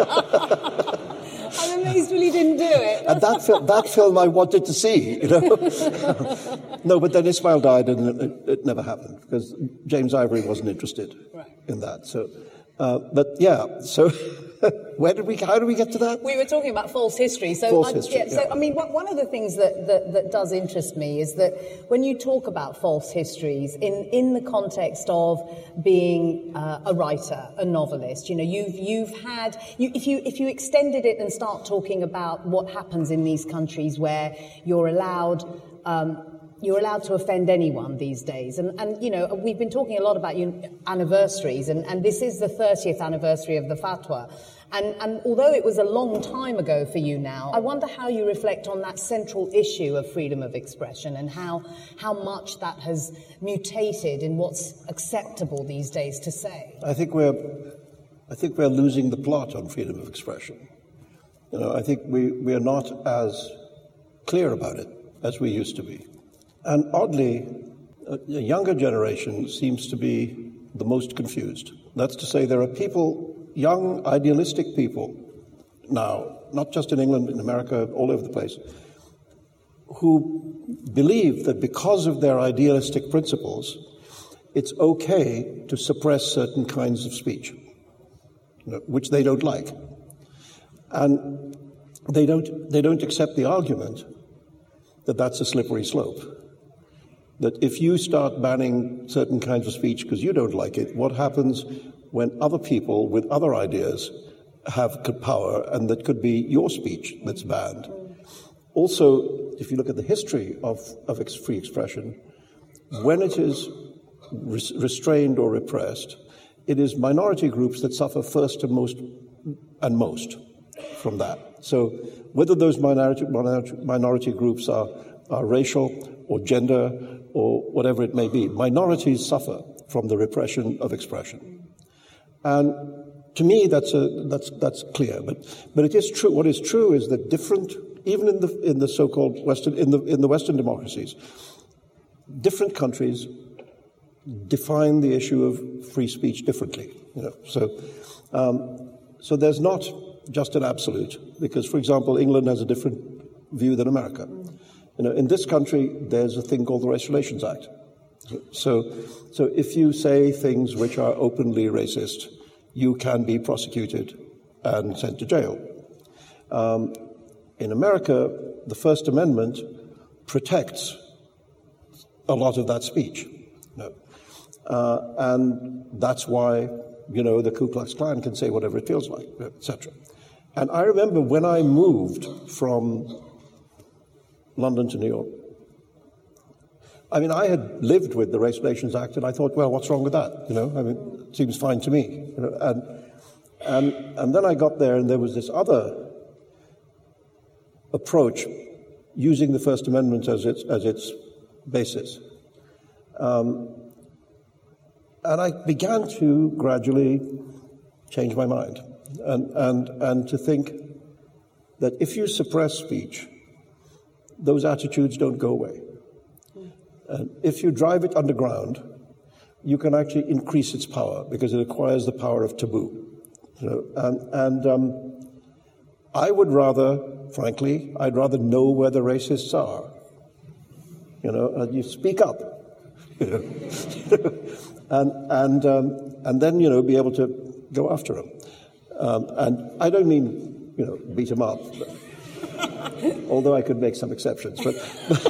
E: I'm amazed Willie didn't do it.
F: And that, fil- that film I wanted to see, you know. No, but then Ismail died and it, it never happened because James Ivory wasn't interested right. in that. So, uh, but yeah, so... Where did we? How did we get to that?
E: We were talking about false history. So,
F: false
E: I,
F: history,
E: yeah, so
F: yeah.
E: I mean, one of the things that, that, that does interest me is that when you talk about false histories in, in the context of being uh, a writer, a novelist, you know, you've you've had you, if you if you extended it and start talking about what happens in these countries where you're allowed. Um, You're allowed to offend anyone these days. And, and you know, we've been talking a lot about you know, anniversaries, and, and this is the thirtieth anniversary of the fatwa. And, and although it was a long time ago for you now, I wonder how you reflect on that central issue of freedom of expression and how, how much that has mutated in what's acceptable these days to say.
F: I think we're, I think we're losing the plot on freedom of expression. You know, I think we, we are not as clear about it as we used to be. And oddly, a younger generation seems to be the most confused. That's to say, there are people, young, idealistic people now, not just in England, in America, all over the place, who believe that because of their idealistic principles, it's okay to suppress certain kinds of speech, you know, which they don't like. And they don't, they don't accept the argument that that's a slippery slope. That if you start banning certain kinds of speech because you don't like it, what happens when other people with other ideas have power, and that could be your speech that's banned? Also, if you look at the history of, of ex- free expression, when it is res- restrained or repressed, it is minority groups that suffer first and most and most from that. So whether those minority, minority, minority groups are, are racial or gender or whatever it may be, minorities suffer from the repression of expression. And to me, that's a, that's that's clear. But but it is true. What is true is that different, even in the in the so-called Western in the in the Western democracies, different countries define the issue of free speech differently. You know, so um, so there's not just an absolute, because, for example, England has a different view than America. You know, in this country, there's a thing called the Race Relations Act. So, so if you say things which are openly racist, you can be prosecuted and sent to jail. Um, in America, the First Amendment protects a lot of that speech. You know? uh, and that's why, you know, the Ku Klux Klan can say whatever it feels like, et cetera. And I remember when I moved from London to New York, I mean, I had lived with the Race Relations Act, and I thought, well, what's wrong with that? You know, I mean, it seems fine to me. You know, and and and then I got there, and there was this other approach using the First Amendment as its as its basis, um, and I began to gradually change my mind, and and and to think that if you suppress speech, those attitudes don't go away. And if you drive it underground, you can actually increase its power because it acquires the power of taboo. You know, and and um, I would rather, frankly, I'd rather know where the racists are. You know, and you speak up. You know, and and um, and then you know be able to go after them. Um, and I don't mean you know beat them up, but, although I could make some exceptions, but.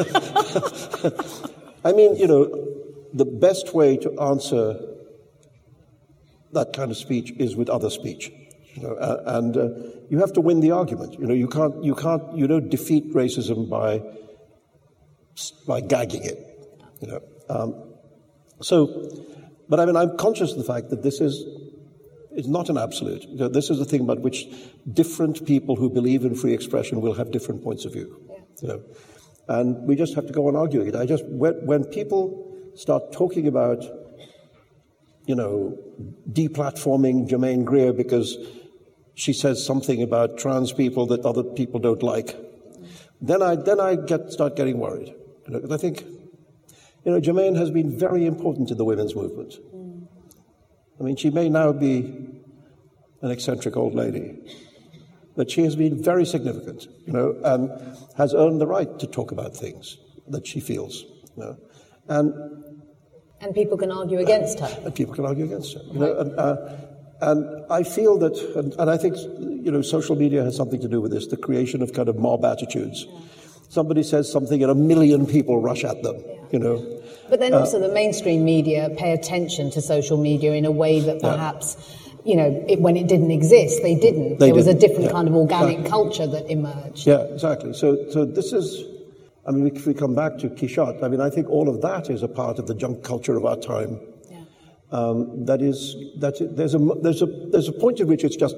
F: I mean, you know, the best way to answer that kind of speech is with other speech, you know, uh, and uh, you have to win the argument. You know, you can't, you can't, you don't defeat racism by by gagging it, you know. Um, so, but I mean, I'm conscious of the fact that this is it's not an absolute. You know, this is a thing about which different people who believe in free expression will have different points of view, you know. And we just have to go on arguing it. I just when, when people start talking about, you know, deplatforming Germaine Greer because she says something about trans people that other people don't like, then I then I get start getting worried. You know, 'cause I think, you know, Germaine has been very important in the women's movement. I mean, she may now be an eccentric old lady, but she has been very significant, you know, and has earned the right to talk about things that she feels, you know, and
E: and people can argue against her.
F: And people can argue against her, you know, and, uh, and I feel that, and, and I think, you know, social media has something to do with this, the creation of kind of mob attitudes. Yeah. Somebody says something, and a million people rush at them, yeah. you know.
E: But then also uh, the mainstream media pay attention to social media in a way that perhaps. Yeah. You know, it, when it didn't exist, they didn't. They there was didn't. a different yeah. kind of organic yeah. culture that emerged.
F: Yeah, exactly. So, so this is, I mean, if we come back to Quichotte, I mean, I think all of that is a part of the junk culture of our time. Yeah. Um, that is, that there's a there's a there's a point at which it's just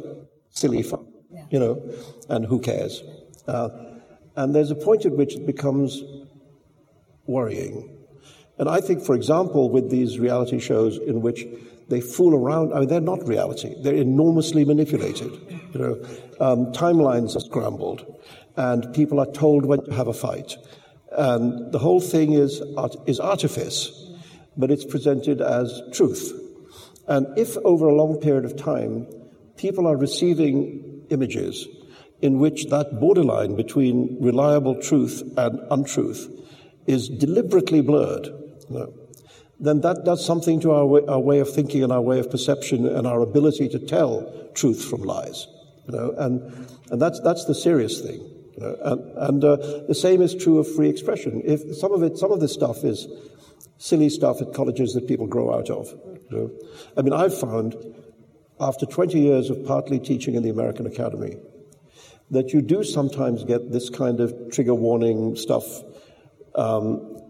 F: silly fun, yeah. you know, and who cares? Uh, and there's a point at which it becomes worrying. And I think, for example, with these reality shows in which they fool around, I mean, they're not reality. They're enormously manipulated. You know, um, timelines are scrambled, and people are told when to have a fight. And the whole thing is art, is artifice, but it's presented as truth. And if over a long period of time, people are receiving images in which that borderline between reliable truth and untruth is deliberately blurred, you know, then that does something to our way, our way of thinking and our way of perception and our ability to tell truth from lies. You know, and and that's that's the serious thing. You know, and and uh, the same is true of free expression. If some of it, some of this stuff is silly stuff at colleges that people grow out of. You know, I mean, I've found after twenty years of partly teaching in the American Academy that you do sometimes get this kind of trigger warning stuff um,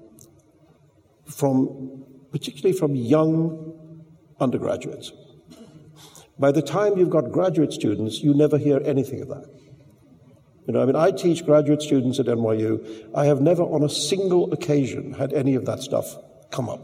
F: from. particularly from young undergraduates. By the time you've got graduate students, you never hear anything of that. You know, I mean, I teach graduate students at N Y U. I have never on a single occasion had any of that stuff come up.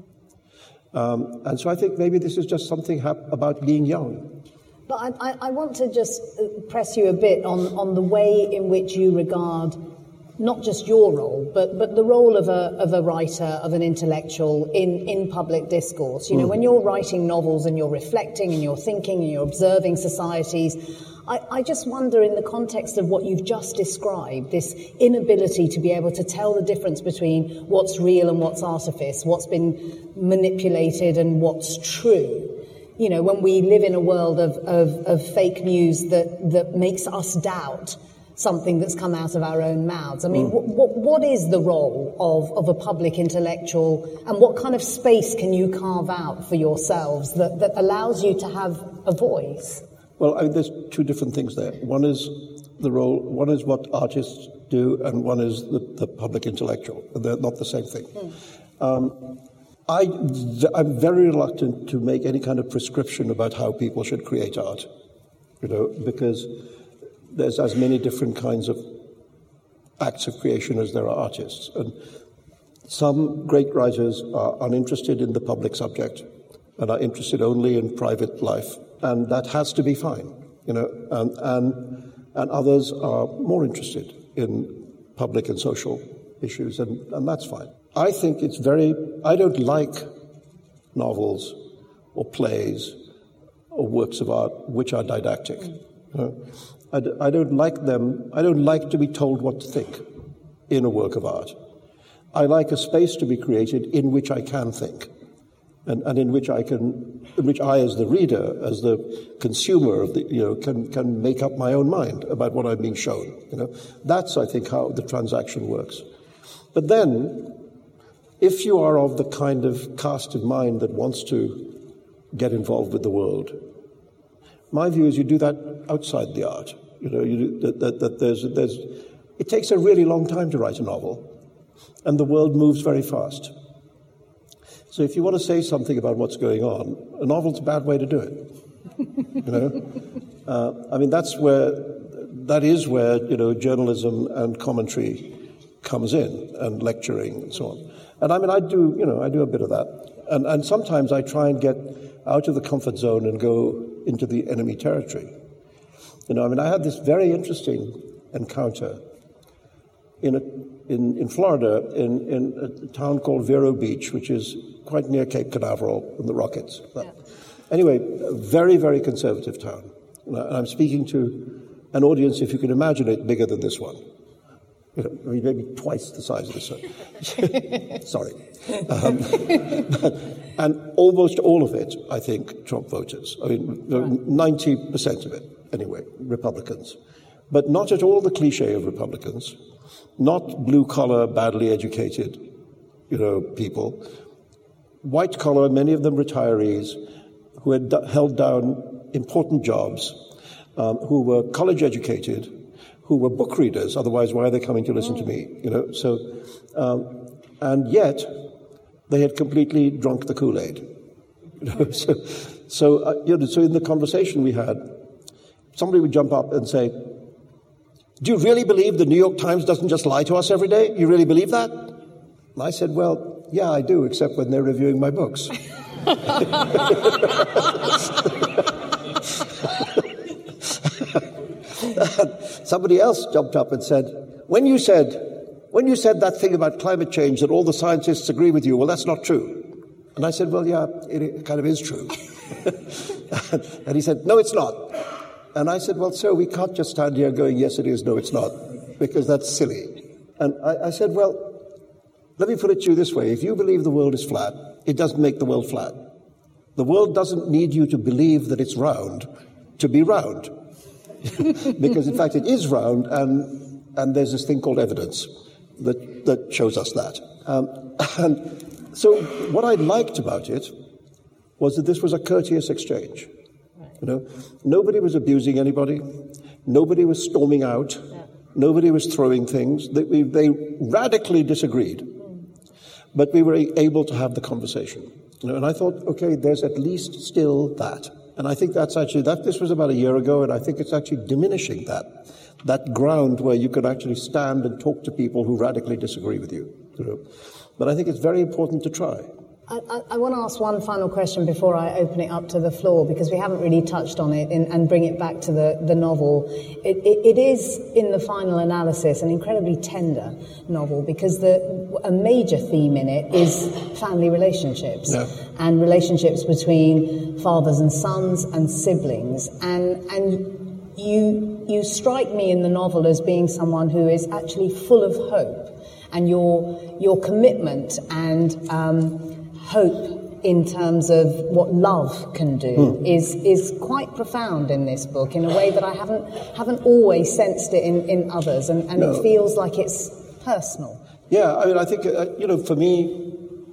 F: Um, and so I think maybe this is just something hap- about being young.
E: But I, I want to just press you a bit on, on the way in which you regard not just your role, but, but the role of a, of a writer, of an intellectual in, in public discourse. You know, mm. when you're writing novels and you're reflecting and you're thinking and you're observing societies, I, I just wonder in the context of what you've just described, this inability to be able to tell the difference between what's real and what's artifice, what's been manipulated and what's true. You know, when we live in a world of, of, of fake news that, that makes us doubt something that's come out of our own mouths. I mean, mm. what, what is the role of, of a public intellectual, and what kind of space can you carve out for yourselves that, that allows you to have a voice?
F: Well, I mean, there's two different things there. One is the role, one is what artists do, and one is the, the public intellectual. They're not the same thing. Mm. Um, I, I'm very reluctant to make any kind of prescription about how people should create art, you know, because there's as many different kinds of acts of creation as there are artists. And some great writers are uninterested in the public subject and are interested only in private life. And that has to be fine, you know, and, and, and others are more interested in public and social issues, and, and that's fine. I think it's very, I don't like novels or plays or works of art which are didactic. You know? I, d- I don't like them, I don't like to be told what to think in a work of art. I like a space to be created in which I can think, and, and in which I can, in which I, as the reader, as the consumer of the, you know, can can make up my own mind about what I'm being shown. You know, that's, I think, how the transaction works. But then, if you are of the kind of cast of mind that wants to get involved with the world, my view is you do that outside the art. You know, you do, that, that, that there's, there's, it takes a really long time to write a novel, and the world moves very fast. So if you want to say something about what's going on, a novel's a bad way to do it. You know, uh, I mean that's where, that is where you know journalism and commentary comes in, and lecturing and so on. And I mean I do, you know, I do a bit of that, and and sometimes I try and get out of the comfort zone and go into the enemy territory. You know, I mean, I had this very interesting encounter in a, in, in Florida, in, in a town called Vero Beach, which is quite near Cape Canaveral in the Rockets. Yeah. Anyway, a very, very conservative town. And I'm speaking to an audience, if you can imagine it, bigger than this one. You know, I mean, maybe twice the size of this one. Sorry. Um, but, and almost all of it, I think, Trump voters. I mean, ninety percent of it, anyway, Republicans. But not at all the cliche of Republicans, not blue-collar, badly educated, you know, people. White-collar, many of them retirees, who had d- held down important jobs, um, who were college-educated, who were book readers, otherwise why are they coming to listen to me? You know, so, um, and yet they had completely drunk the Kool-Aid. You know, so, so, uh, you know, so in the conversation we had, somebody would jump up and say, do you really believe the New York Times doesn't just lie to us every day? You really believe that? And I said, well, yeah, I do, except when they're reviewing my books. Somebody else jumped up and said, when you said, when you said that thing about climate change that all the scientists agree with you, well, that's not true. And I said, well, yeah, it, it kind of is true. And he said, no, it's not. And I said, well, sir, we can't just stand here going, yes, it is, no, it's not, because that's silly. And I, I said, well, let me put it to you this way. If you believe the world is flat, it doesn't make the world flat. The world doesn't need you to believe that it's round to be round. Because, in fact, it is round, and and there's this thing called evidence that, that shows us that. Um, and so what I liked about it was that this was a courteous exchange. You know, nobody was abusing anybody. Nobody was storming out. Yeah. Nobody was throwing things. They, we, they radically disagreed. Mm. But we were able to have the conversation. You know, and I thought, okay, there's at least still that. And I think that's actually, that this was about a year ago, and I think it's actually diminishing that, that ground where you could actually stand and talk to people who radically disagree with you. You know. But I think it's very important to try.
E: I, I, I want to ask one final question before I open it up to the floor, because we haven't really touched on it in, and bring it back to the, the novel. It, it, it is, in the final analysis, an incredibly tender novel, because the, a major theme in it is family relationships, yeah. and relationships between fathers and sons and siblings. And, and you, you strike me in the novel as being someone who is actually full of hope, and your, your commitment and um, hope in terms of what love can do mm. is is quite profound in this book, in a way that I haven't haven't always sensed it in, in others, and, and no. it feels like it's personal.
F: Yeah, I mean, I think, uh, you know, for me,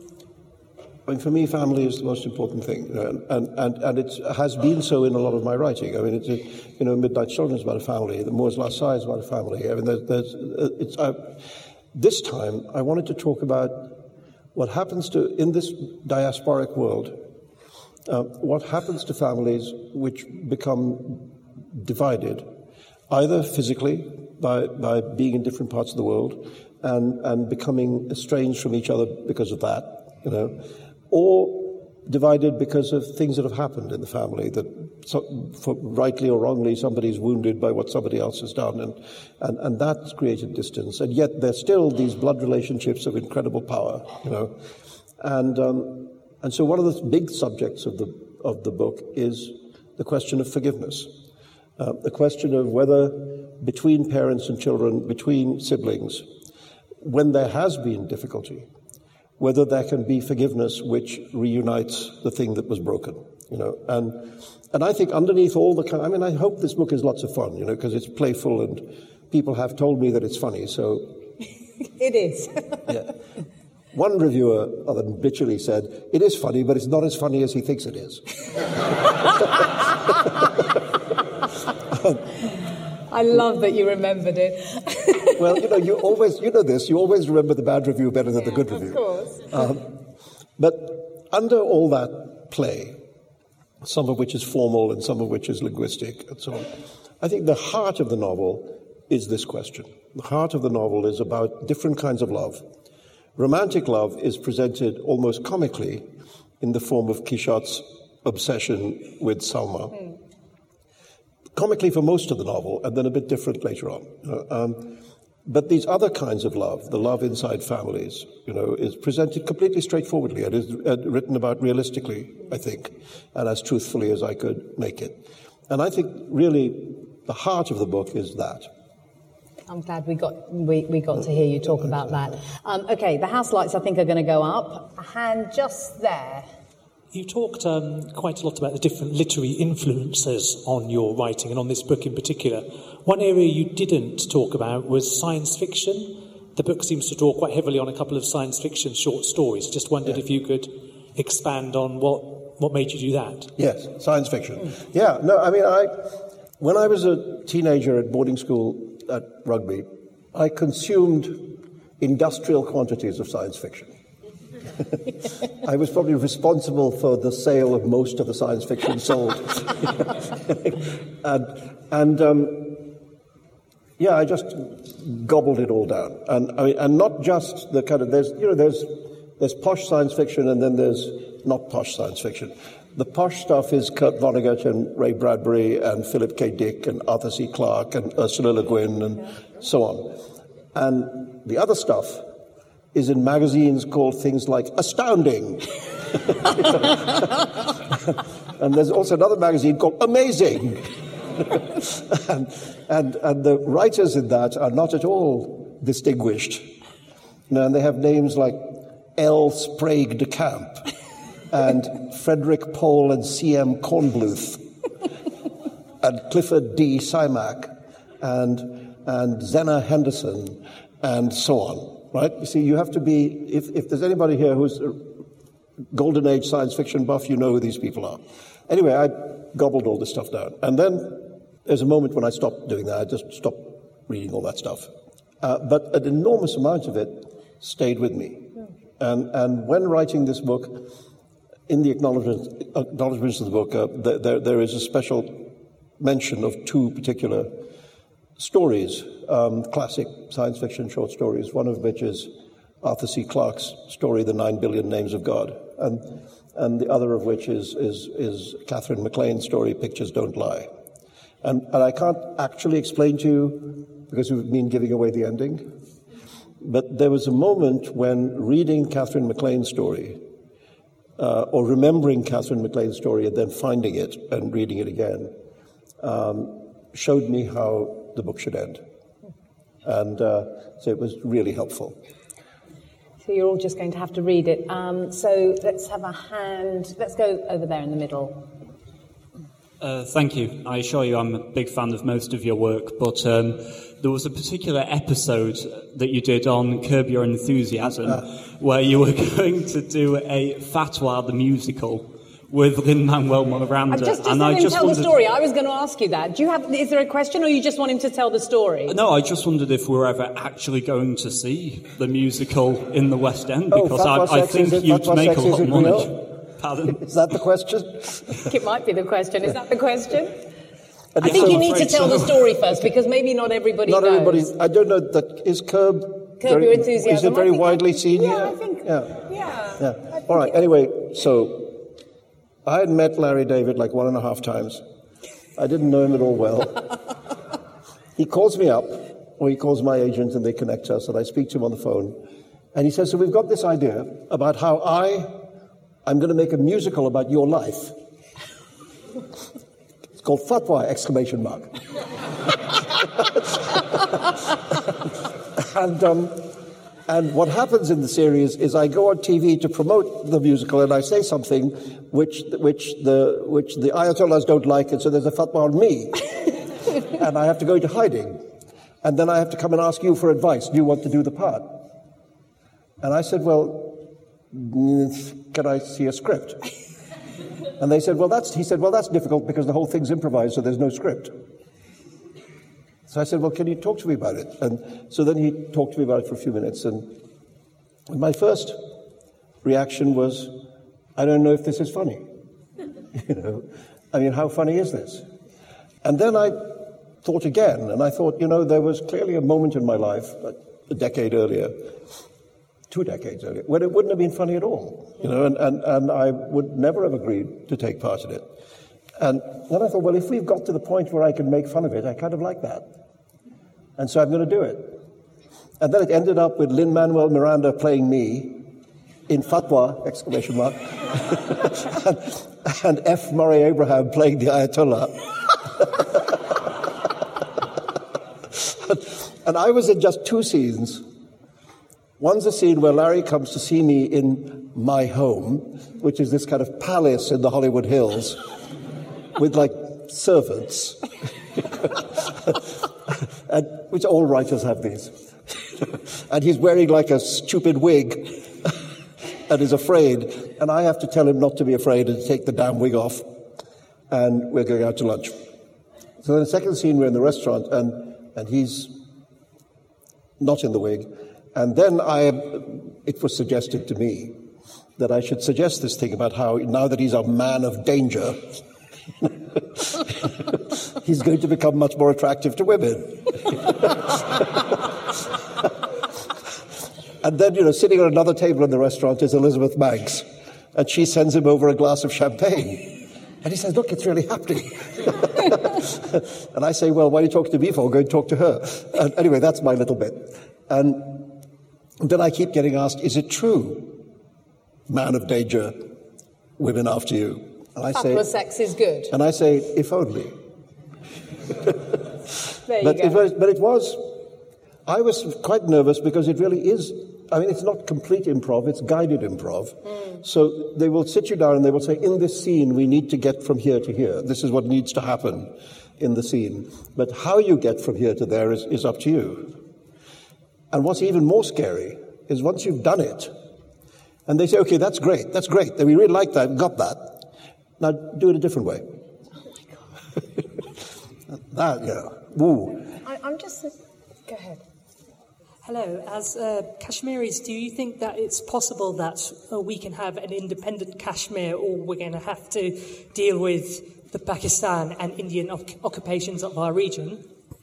F: I mean, for me, family is the most important thing, you know, and, and, and it has been so in a lot of my writing. I mean, it's, you know, Midnight Children is about a family, The Moors Last Sigh is about a family. I mean, there's, there's it's, uh, this time I wanted to talk about what happens to, in this diasporic world, uh, what happens to families which become divided, either physically, by, by being in different parts of the world, and, and becoming estranged from each other because of that, you know, or divided because of things that have happened in the family, that so, for rightly or wrongly somebody's wounded by what somebody else has done, and, and, and that's created distance. And yet there's still these blood relationships of incredible power, you know. And um, and so one of the big subjects of the of the book is the question of forgiveness, uh, the question of whether between parents and children, between siblings, when there has been difficulty, whether there can be forgiveness which reunites the thing that was broken, you know. And and I think underneath all the kind, I mean, I hope this book is lots of fun, you know, because it's playful, and people have told me that it's funny, so.
E: It is.
F: Yeah. One reviewer, other than bitchily, said, it is funny, but it's not as funny as he thinks it is.
E: I love that you remembered it.
F: Well, you know, you always, you know this, you always remember the bad review better than yeah, the good review.
E: Of course.
F: Um, but under all that play, some of which is formal and some of which is linguistic and so on, I think the heart of the novel is this question. The heart of the novel is about different kinds of love. Romantic love is presented almost comically in the form of Quixote's obsession with Salma. Mm. Comically for most of the novel, and then a bit different later on. Uh, um, but these other kinds of love, the love inside families, you know, is presented completely straightforwardly and is uh, written about realistically, I think, and as truthfully as I could make it. And I think really the heart of the book is that.
E: I'm glad we got we, we got to hear you talk about that. Um, okay, the house lights I think are going to go up. A hand just there.
H: You talked um, quite a lot about the different literary influences on your writing and on this book in particular. One area you didn't talk about was science fiction. The book seems to draw quite heavily on a couple of science fiction short stories. Just wondered yeah. if you could expand on what, what made you do that.
F: Yes, science fiction. Mm. Yeah, no, I mean, I when I was a teenager at boarding school at Rugby, I consumed industrial quantities of science fiction. I was probably responsible for the sale of most of the science fiction sold. and And um, yeah, I just gobbled it all down, and I mean, and not just the kind of there's you know there's there's posh science fiction, and then there's not posh science fiction. The posh stuff is Kurt Vonnegut and Ray Bradbury and Philip K. Dick and Arthur C. Clarke and Ursula Le Guin and yeah. so on. And the other stuff is in magazines called things like Astounding. And there's also another magazine called Amazing. and, and, and the writers in that are not at all distinguished. You know, and they have names like L. Sprague de Camp and Frederick Paul and C M Kornbluth and Clifford D. Simak and, and Zena Henderson and so on, right? You see, you have to be, if, if there's anybody here who's a golden age science fiction buff, you know who these people are. Anyway, I gobbled all this stuff down. And then there's a moment when I stopped doing that. I just stopped reading all that stuff. Uh, but an enormous amount of it stayed with me. And, and when writing this book, in the acknowledgements, acknowledgements of the book, uh, there, there is a special mention of two particular stories, um, classic science fiction short stories, one of which is Arthur C. Clarke's story, The Nine Billion Names of God, and, and the other of which is, is, is Catherine MacLean's story, Pictures Don't Lie. And, and I can't actually explain to you, because it would mean giving away the ending, but there was a moment when reading Catherine MacLean's story, uh, or remembering Catherine MacLean's story and then finding it and reading it again, um, showed me how the book should end. And uh, so it was really helpful.
E: So you're all just going to have to read it. Um, so let's have a hand. Let's go over there in the middle.
I: Uh, thank you. I assure you I'm a big fan of most of your work, but um, there was a particular episode that you did on Curb Your Enthusiasm uh. where you were going to do a Fatwa the musical with Lin-Manuel Miranda.
E: Just, just
I: and
E: let
I: I
E: him
I: just
E: tell
I: wondered,
E: the story. I was going to ask you that. Do you have? Is there a question, or you just want him to tell the story?
I: No, I just wondered if we were ever actually going to see the musical in the West End, because
F: oh,
I: I, I think
F: it,
I: you'd
F: Fatwa
I: make a lot of money.
F: Real?
I: Pardon?
F: Is that the question?
E: It might be the question. Is that the question?
F: And
E: I think
F: so,
E: you need to tell so. the story first, because maybe not everybody
F: not
E: knows.
F: everybody. I don't know. That is Curb.
E: Curb
F: very,
E: Your Enthusiasm.
F: Is it very widely
E: that,
F: seen
E: yeah,
F: here?
E: I think.
F: Yeah.
E: Yeah.
F: yeah. All right. Anyway, so I had met Larry David like one and a half times. I didn't know him at all well. He calls me up, or he calls my agent, and they connect us, and I speak to him on the phone. And he says, so we've got this idea about how I, I'm going to make a musical about your life. It's called Fatwa, exclamation mark. and, um, and what happens in the series is I go on T V to promote the musical, and I say something which, which, the, which the Ayatollahs don't like, and so there's a fatwa on me. And I have to go into hiding. And then I have to come and ask you for advice. Do you want to do the part? And I said, well, can I see a script? And they said, well, that's, he said, well, that's difficult because the whole thing's improvised, so there's no script. So I said, well, can you talk to me about it? And so then he talked to me about it for a few minutes. And my first reaction was, I don't know if this is funny. You know, I mean, how funny is this? And then I thought again, and I thought, you know, there was clearly a moment in my life, a decade earlier, two decades earlier, when it wouldn't have been funny at all, you know, and, and, and I would never have agreed to take part in it. And then I thought, well, if we've got to the point where I can make fun of it, I kind of like that. And so I'm going to do it. And then it ended up with Lin-Manuel Miranda playing me in Fatwa, exclamation mark, and, and F. Murray Abraham playing the Ayatollah. And I was in just two scenes. One's a scene where Larry comes to see me in my home, which is this kind of palace in the Hollywood Hills, with like servants, and, which all writers have these. And he's wearing like a stupid wig and is afraid, and I have to tell him not to be afraid and to take the damn wig off, and we're going out to lunch. So in the second scene, we're in the restaurant, and, and he's not in the wig. And then I, it was suggested to me that I should suggest this thing about how now that he's a man of danger, he's going to become much more attractive to women. And then, you know, sitting at another table in the restaurant is Elizabeth Banks, and she sends him over a glass of champagne. And he says, look, it's really happening. And I say, well, why are you talking to me for? Go and talk to her. And anyway, that's my little bit. And then I keep getting asked, is it true? Man of danger, women after you. And I
E: Popular
F: say,
E: sex is good.
F: And I say, if only.
E: There you
F: but,
E: go.
F: it was, but it was, I was quite nervous because it really is, I mean, it's not complete improv, it's guided improv. Mm. So they will sit you down and they will say, in this scene, we need to get from here to here. This is what needs to happen in the scene. But how you get from here to there is, is up to you. And what's even more scary is once you've done it, and they say, okay, that's great, that's great, we really like that, got that. Now do it a different way.
E: Oh my God.
F: That, yeah. Ooh.
E: I, I'm just, go ahead.
J: Hello. As uh, Kashmiris, do you think that it's possible that uh, we can have an independent Kashmir, or we're going to have to deal with the Pakistan and Indian o- occupations of our region?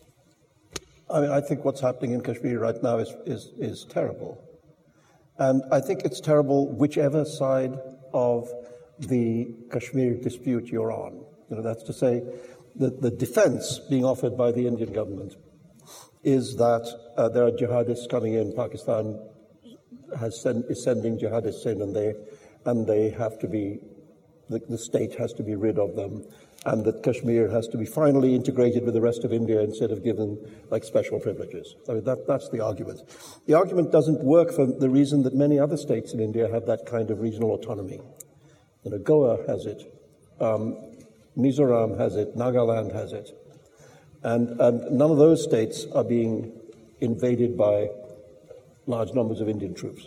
F: I mean, I think what's happening in Kashmir right now is, is, is terrible. And I think it's terrible whichever side of the Kashmir dispute you're on. You know, that's to say, the, the defense being offered by the Indian government is that uh, there are jihadists coming in. Pakistan has send, is sending jihadists in, and they and they have to be, the, the state has to be rid of them, and that Kashmir has to be finally integrated with the rest of India instead of given like special privileges. I mean, that, that's the argument. The argument doesn't work for the reason that many other states in India have that kind of regional autonomy. You know, Goa has it, um, Mizoram has it, Nagaland has it. And, and none of those states are being invaded by large numbers of Indian troops.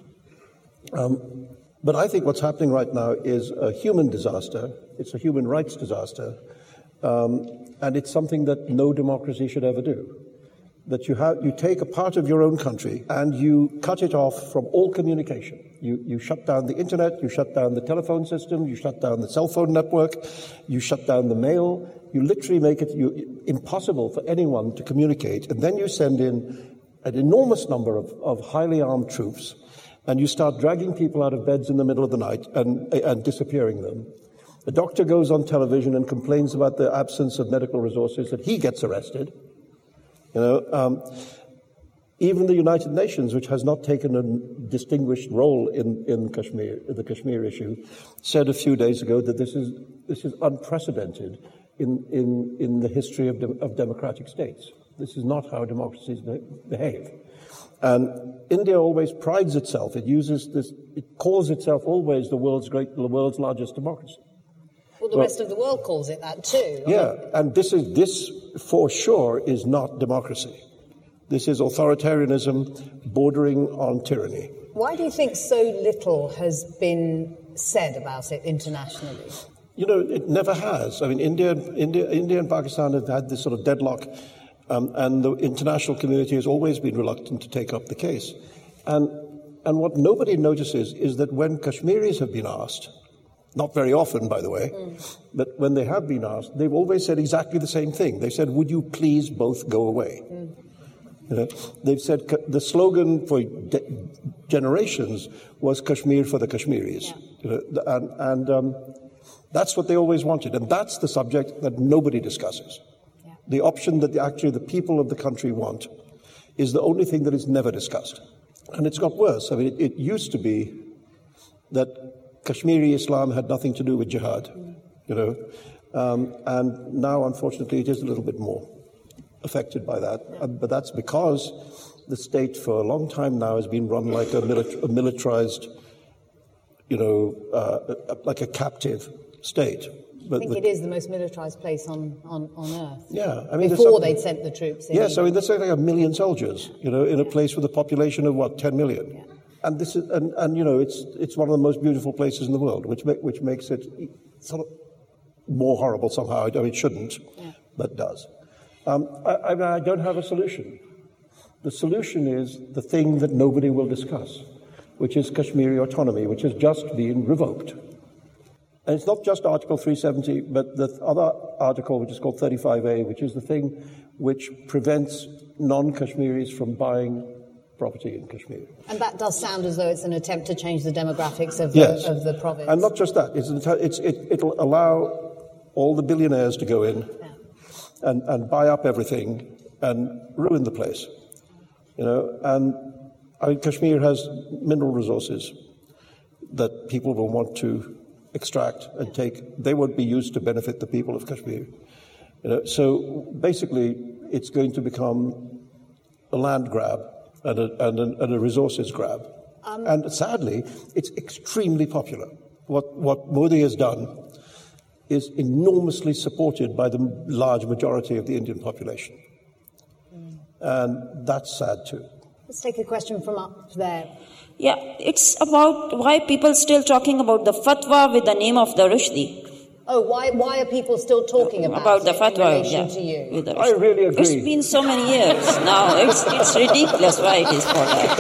F: Um, but I think what's happening right now is a human disaster. It's a human rights disaster. Um, and it's something that no democracy should ever do. That you, have, you take a part of your own country and you cut it off from all communication. You, you shut down the internet, you shut down the telephone system, you shut down the cell phone network, you shut down the mail. You literally make it you, impossible for anyone to communicate. And then you send in an enormous number of, of highly armed troops, and you start dragging people out of beds in the middle of the night and, and disappearing them. The doctor goes on television and complains about the absence of medical resources, that he gets arrested. You know, um, even the United Nations, which has not taken a distinguished role in, in Kashmir, the Kashmir issue, said a few days ago that this is this is unprecedented in in, in the history of, de- of democratic states. This is not how democracies be- behave. And India always prides itself. It uses this. It calls itself always the world's great, the world's largest democracy.
E: Well, the well, rest of the world calls it that too.
F: Yeah, I mean, and this is this for sure is not democracy. This is authoritarianism bordering on tyranny.
E: Why do you think so little has been said about it internationally?
F: You know, it never has. I mean, India, India, India and Pakistan have had this sort of deadlock, um, and the international community has always been reluctant to take up the case. And and what nobody notices is that when Kashmiris have been asked, not very often, by the way, mm. but when they have been asked, they've always said exactly the same thing. They said, would you please both go away? Mm. You know, they've said the slogan for de- generations was Kashmir for the Kashmiris. Yeah. You know, and and um, that's what they always wanted. And that's the subject that nobody discusses. Yeah. The option that the, actually the people of the country want is the only thing that is never discussed. And it's got worse. I mean, it, it used to be that Kashmiri Islam had nothing to do with jihad, mm. you know, um, and now, unfortunately, it is a little bit more affected by that. Uh, but that's because the state for a long time now has been run like a, mili- a militarized, you know, uh, like a captive state. But
E: I think
F: the,
E: it is the most militarized place on, on, on earth.
F: Yeah, I mean,
E: before they'd sent the troops in.
F: Yes, I mean, there's like a million soldiers, you know, in a place with a population of what, ten million. Yeah. And this is, and, and you know, it's it's one of the most beautiful places in the world, which ma- which makes it sort of more horrible somehow. I mean, it shouldn't, yeah. but does. Um, I, I, I don't have a solution. The solution is the thing that nobody will discuss, which is Kashmiri autonomy, which has just been revoked. And it's not just Article three seventy, but the other article, which is called thirty-five A, which is the thing which prevents non-Kashmiris from buying property in Kashmir.
E: And that does sound as though it's an attempt to change the demographics of,
F: yes.
E: the, of the province.
F: And not just that. It's, it's, it, it'll allow all the billionaires to go in yeah. and, and buy up everything and ruin the place. You know, and I mean, Kashmir has mineral resources that people will want to extract and take. They won't be used to benefit the people of Kashmir. You know, so basically, it's going to become a land grab and a, and a, and a resources grab. Um, and sadly, it's extremely popular. What, what Modi has done is enormously supported by the large majority of the Indian population. Mm. And that's sad too.
E: Let's take a question from up there.
K: Yeah, it's about why people still talking about the fatwa with the name of the Rushdie.
E: Oh, why why are people still talking about,
K: about the
E: it
K: fatwa,
E: in relation
K: yeah,
E: to you?
K: With the
F: I really agree.
K: It's been so many years now. It's it's ridiculous why it is for that.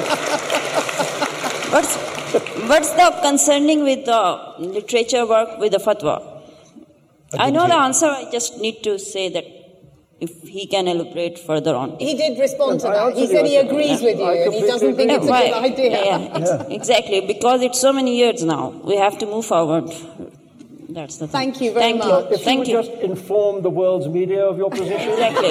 K: What's what's the concerning with the literature work with the fatwa? I, I know the answer. I just need to say that if he can elaborate further on.
E: He did respond to that. He said he agrees with you and he doesn't think it's a good idea.
K: Yeah, yeah, exactly. Because it's so many years now. We have to move forward. That's the thing.
E: Thank you very
K: Thank
E: much.
K: You.
F: If
K: Thank
F: you
K: you
F: would just inform the world's media of your position.
K: Exactly.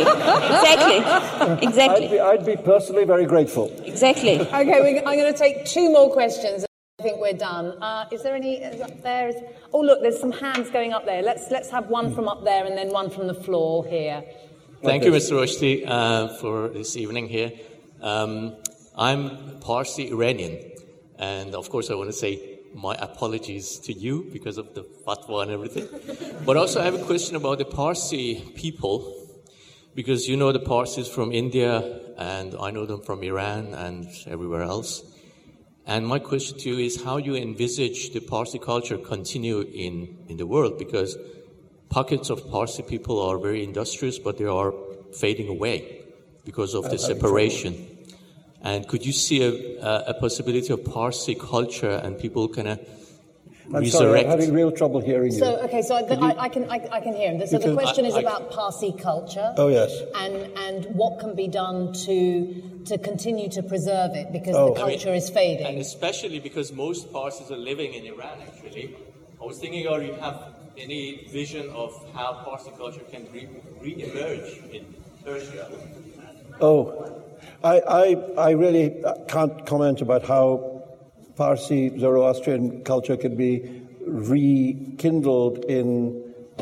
K: Exactly. Exactly.
F: I'd be, I'd be personally very grateful.
K: Exactly.
E: Okay, we, I'm going to take two more questions. I think we're done. Uh, is there any is up there? Is, oh, look, there's some hands going up there. Let's let's have one from up there and then one from the floor here.
L: Thank you, Mister Rushdie, uh, for this evening here. Um, I'm Parsi Iranian, and of course I want to say my apologies to you because of the fatwa and everything. But also I have a question about the Parsi people, because you know the Parsis from India, and I know them from Iran and everywhere else. And my question to you is how you envisage the Parsi culture continue in, in the world, because pockets of Parsi people are very industrious, but they are fading away because of the separation. And could you see a, a possibility of Parsi culture and people kind of resurrect?
F: Sorry, I'm having real trouble hearing you.
E: So, okay, so I, I, I can I, I can hear him. So the question
L: I,
E: is
L: I,
E: about Parsi culture.
F: Oh, yes.
E: And and what can be done to to continue to preserve it, because
F: oh.
E: the culture
L: I mean,
E: is fading.
L: And especially because most Parsis are living in Iran, actually. I was thinking, or you have any vision of how Parsi culture can re- re-emerge in Persia?
F: Oh, I, I, I really can't comment about how Parsi Zoroastrian culture can be rekindled in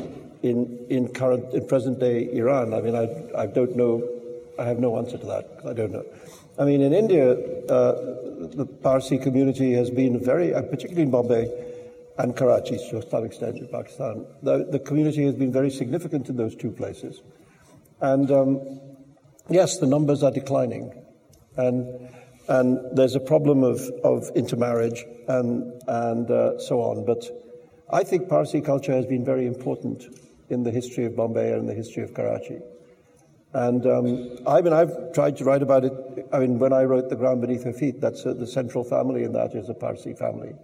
F: in in current in present day Iran. I mean, I I don't know. I have no answer to that. I don't know. I mean, in India, uh, the Parsi community has been very, uh, particularly in Bombay and Karachi to some extent in Pakistan, the, the community has been very significant in those two places. And um, yes, the numbers are declining. And and there's a problem of, of intermarriage and, and uh, so on. But I think Parsi culture has been very important in the history of Bombay and in the history of Karachi. And um, I mean, I've tried to write about it. I mean, when I wrote The Ground Beneath Her Feet, that's uh, the central family in that is a Parsi family.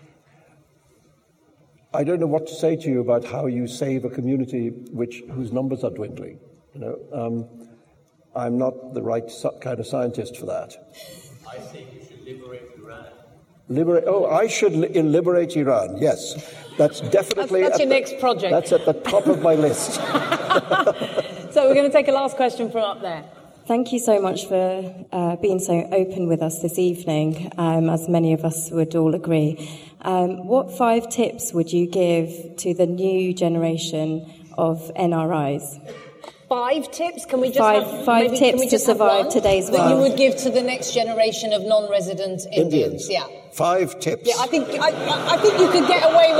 F: I don't know what to say to you about how you save a community which whose numbers are dwindling. You know, um, I'm not the right su- kind of scientist for that.
L: I think you should liberate Iran.
F: Liberate? Oh, I should li- liberate Iran. Yes, that's definitely.
E: That's, that's your
F: the,
E: next project.
F: That's at the top of my list.
E: So we're going to take a last question from up there.
M: Thank you so much for uh, being so open with us this evening, um, as many of us would all agree. Um, what five tips would you give to the new generation of N R Is?
E: Five tips? Can we just
M: five,
E: have
M: five
E: maybe,
M: tips
E: we just
M: to survive
E: one
M: today's
E: that
M: world
E: you would give to the next generation of non-resident Indians?
F: Indians.
E: Yeah.
F: Five tips.
E: Yeah, I think I, I think you could get away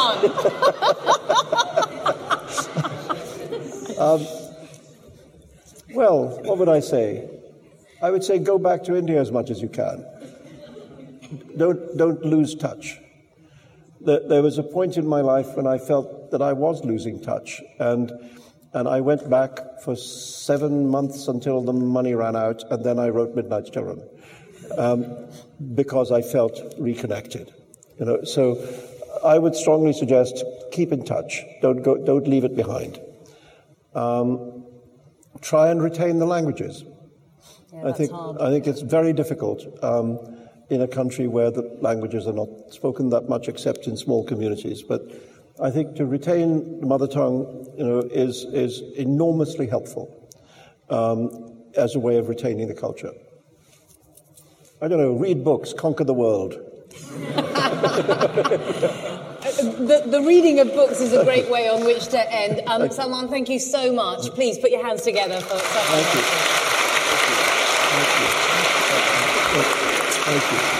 E: with one.
F: um, well, what would I say? I would say go back to India as much as you can. Don't don't lose touch. There, there was a point in my life when I felt that I was losing touch, and and I went back for seven months until the money ran out, and then I wrote Midnight's Children, um, because I felt reconnected. You know, so I would strongly suggest keep in touch. Don't go, don't leave it behind. Um, try and retain the languages.
E: Yeah,
F: I think
E: hard.
F: I think it's very difficult um, in a country where the languages are not spoken that much, except in small communities. But I think to retain the mother tongue, you know, is is enormously helpful um, as a way of retaining the culture. I don't know. Read books, conquer the world.
E: The, the reading of books is a great way on which to end. Um, Salman, thank you so much. Please put your hands together for Salman.
F: Thank you. Thank you. Thank you. Thank you.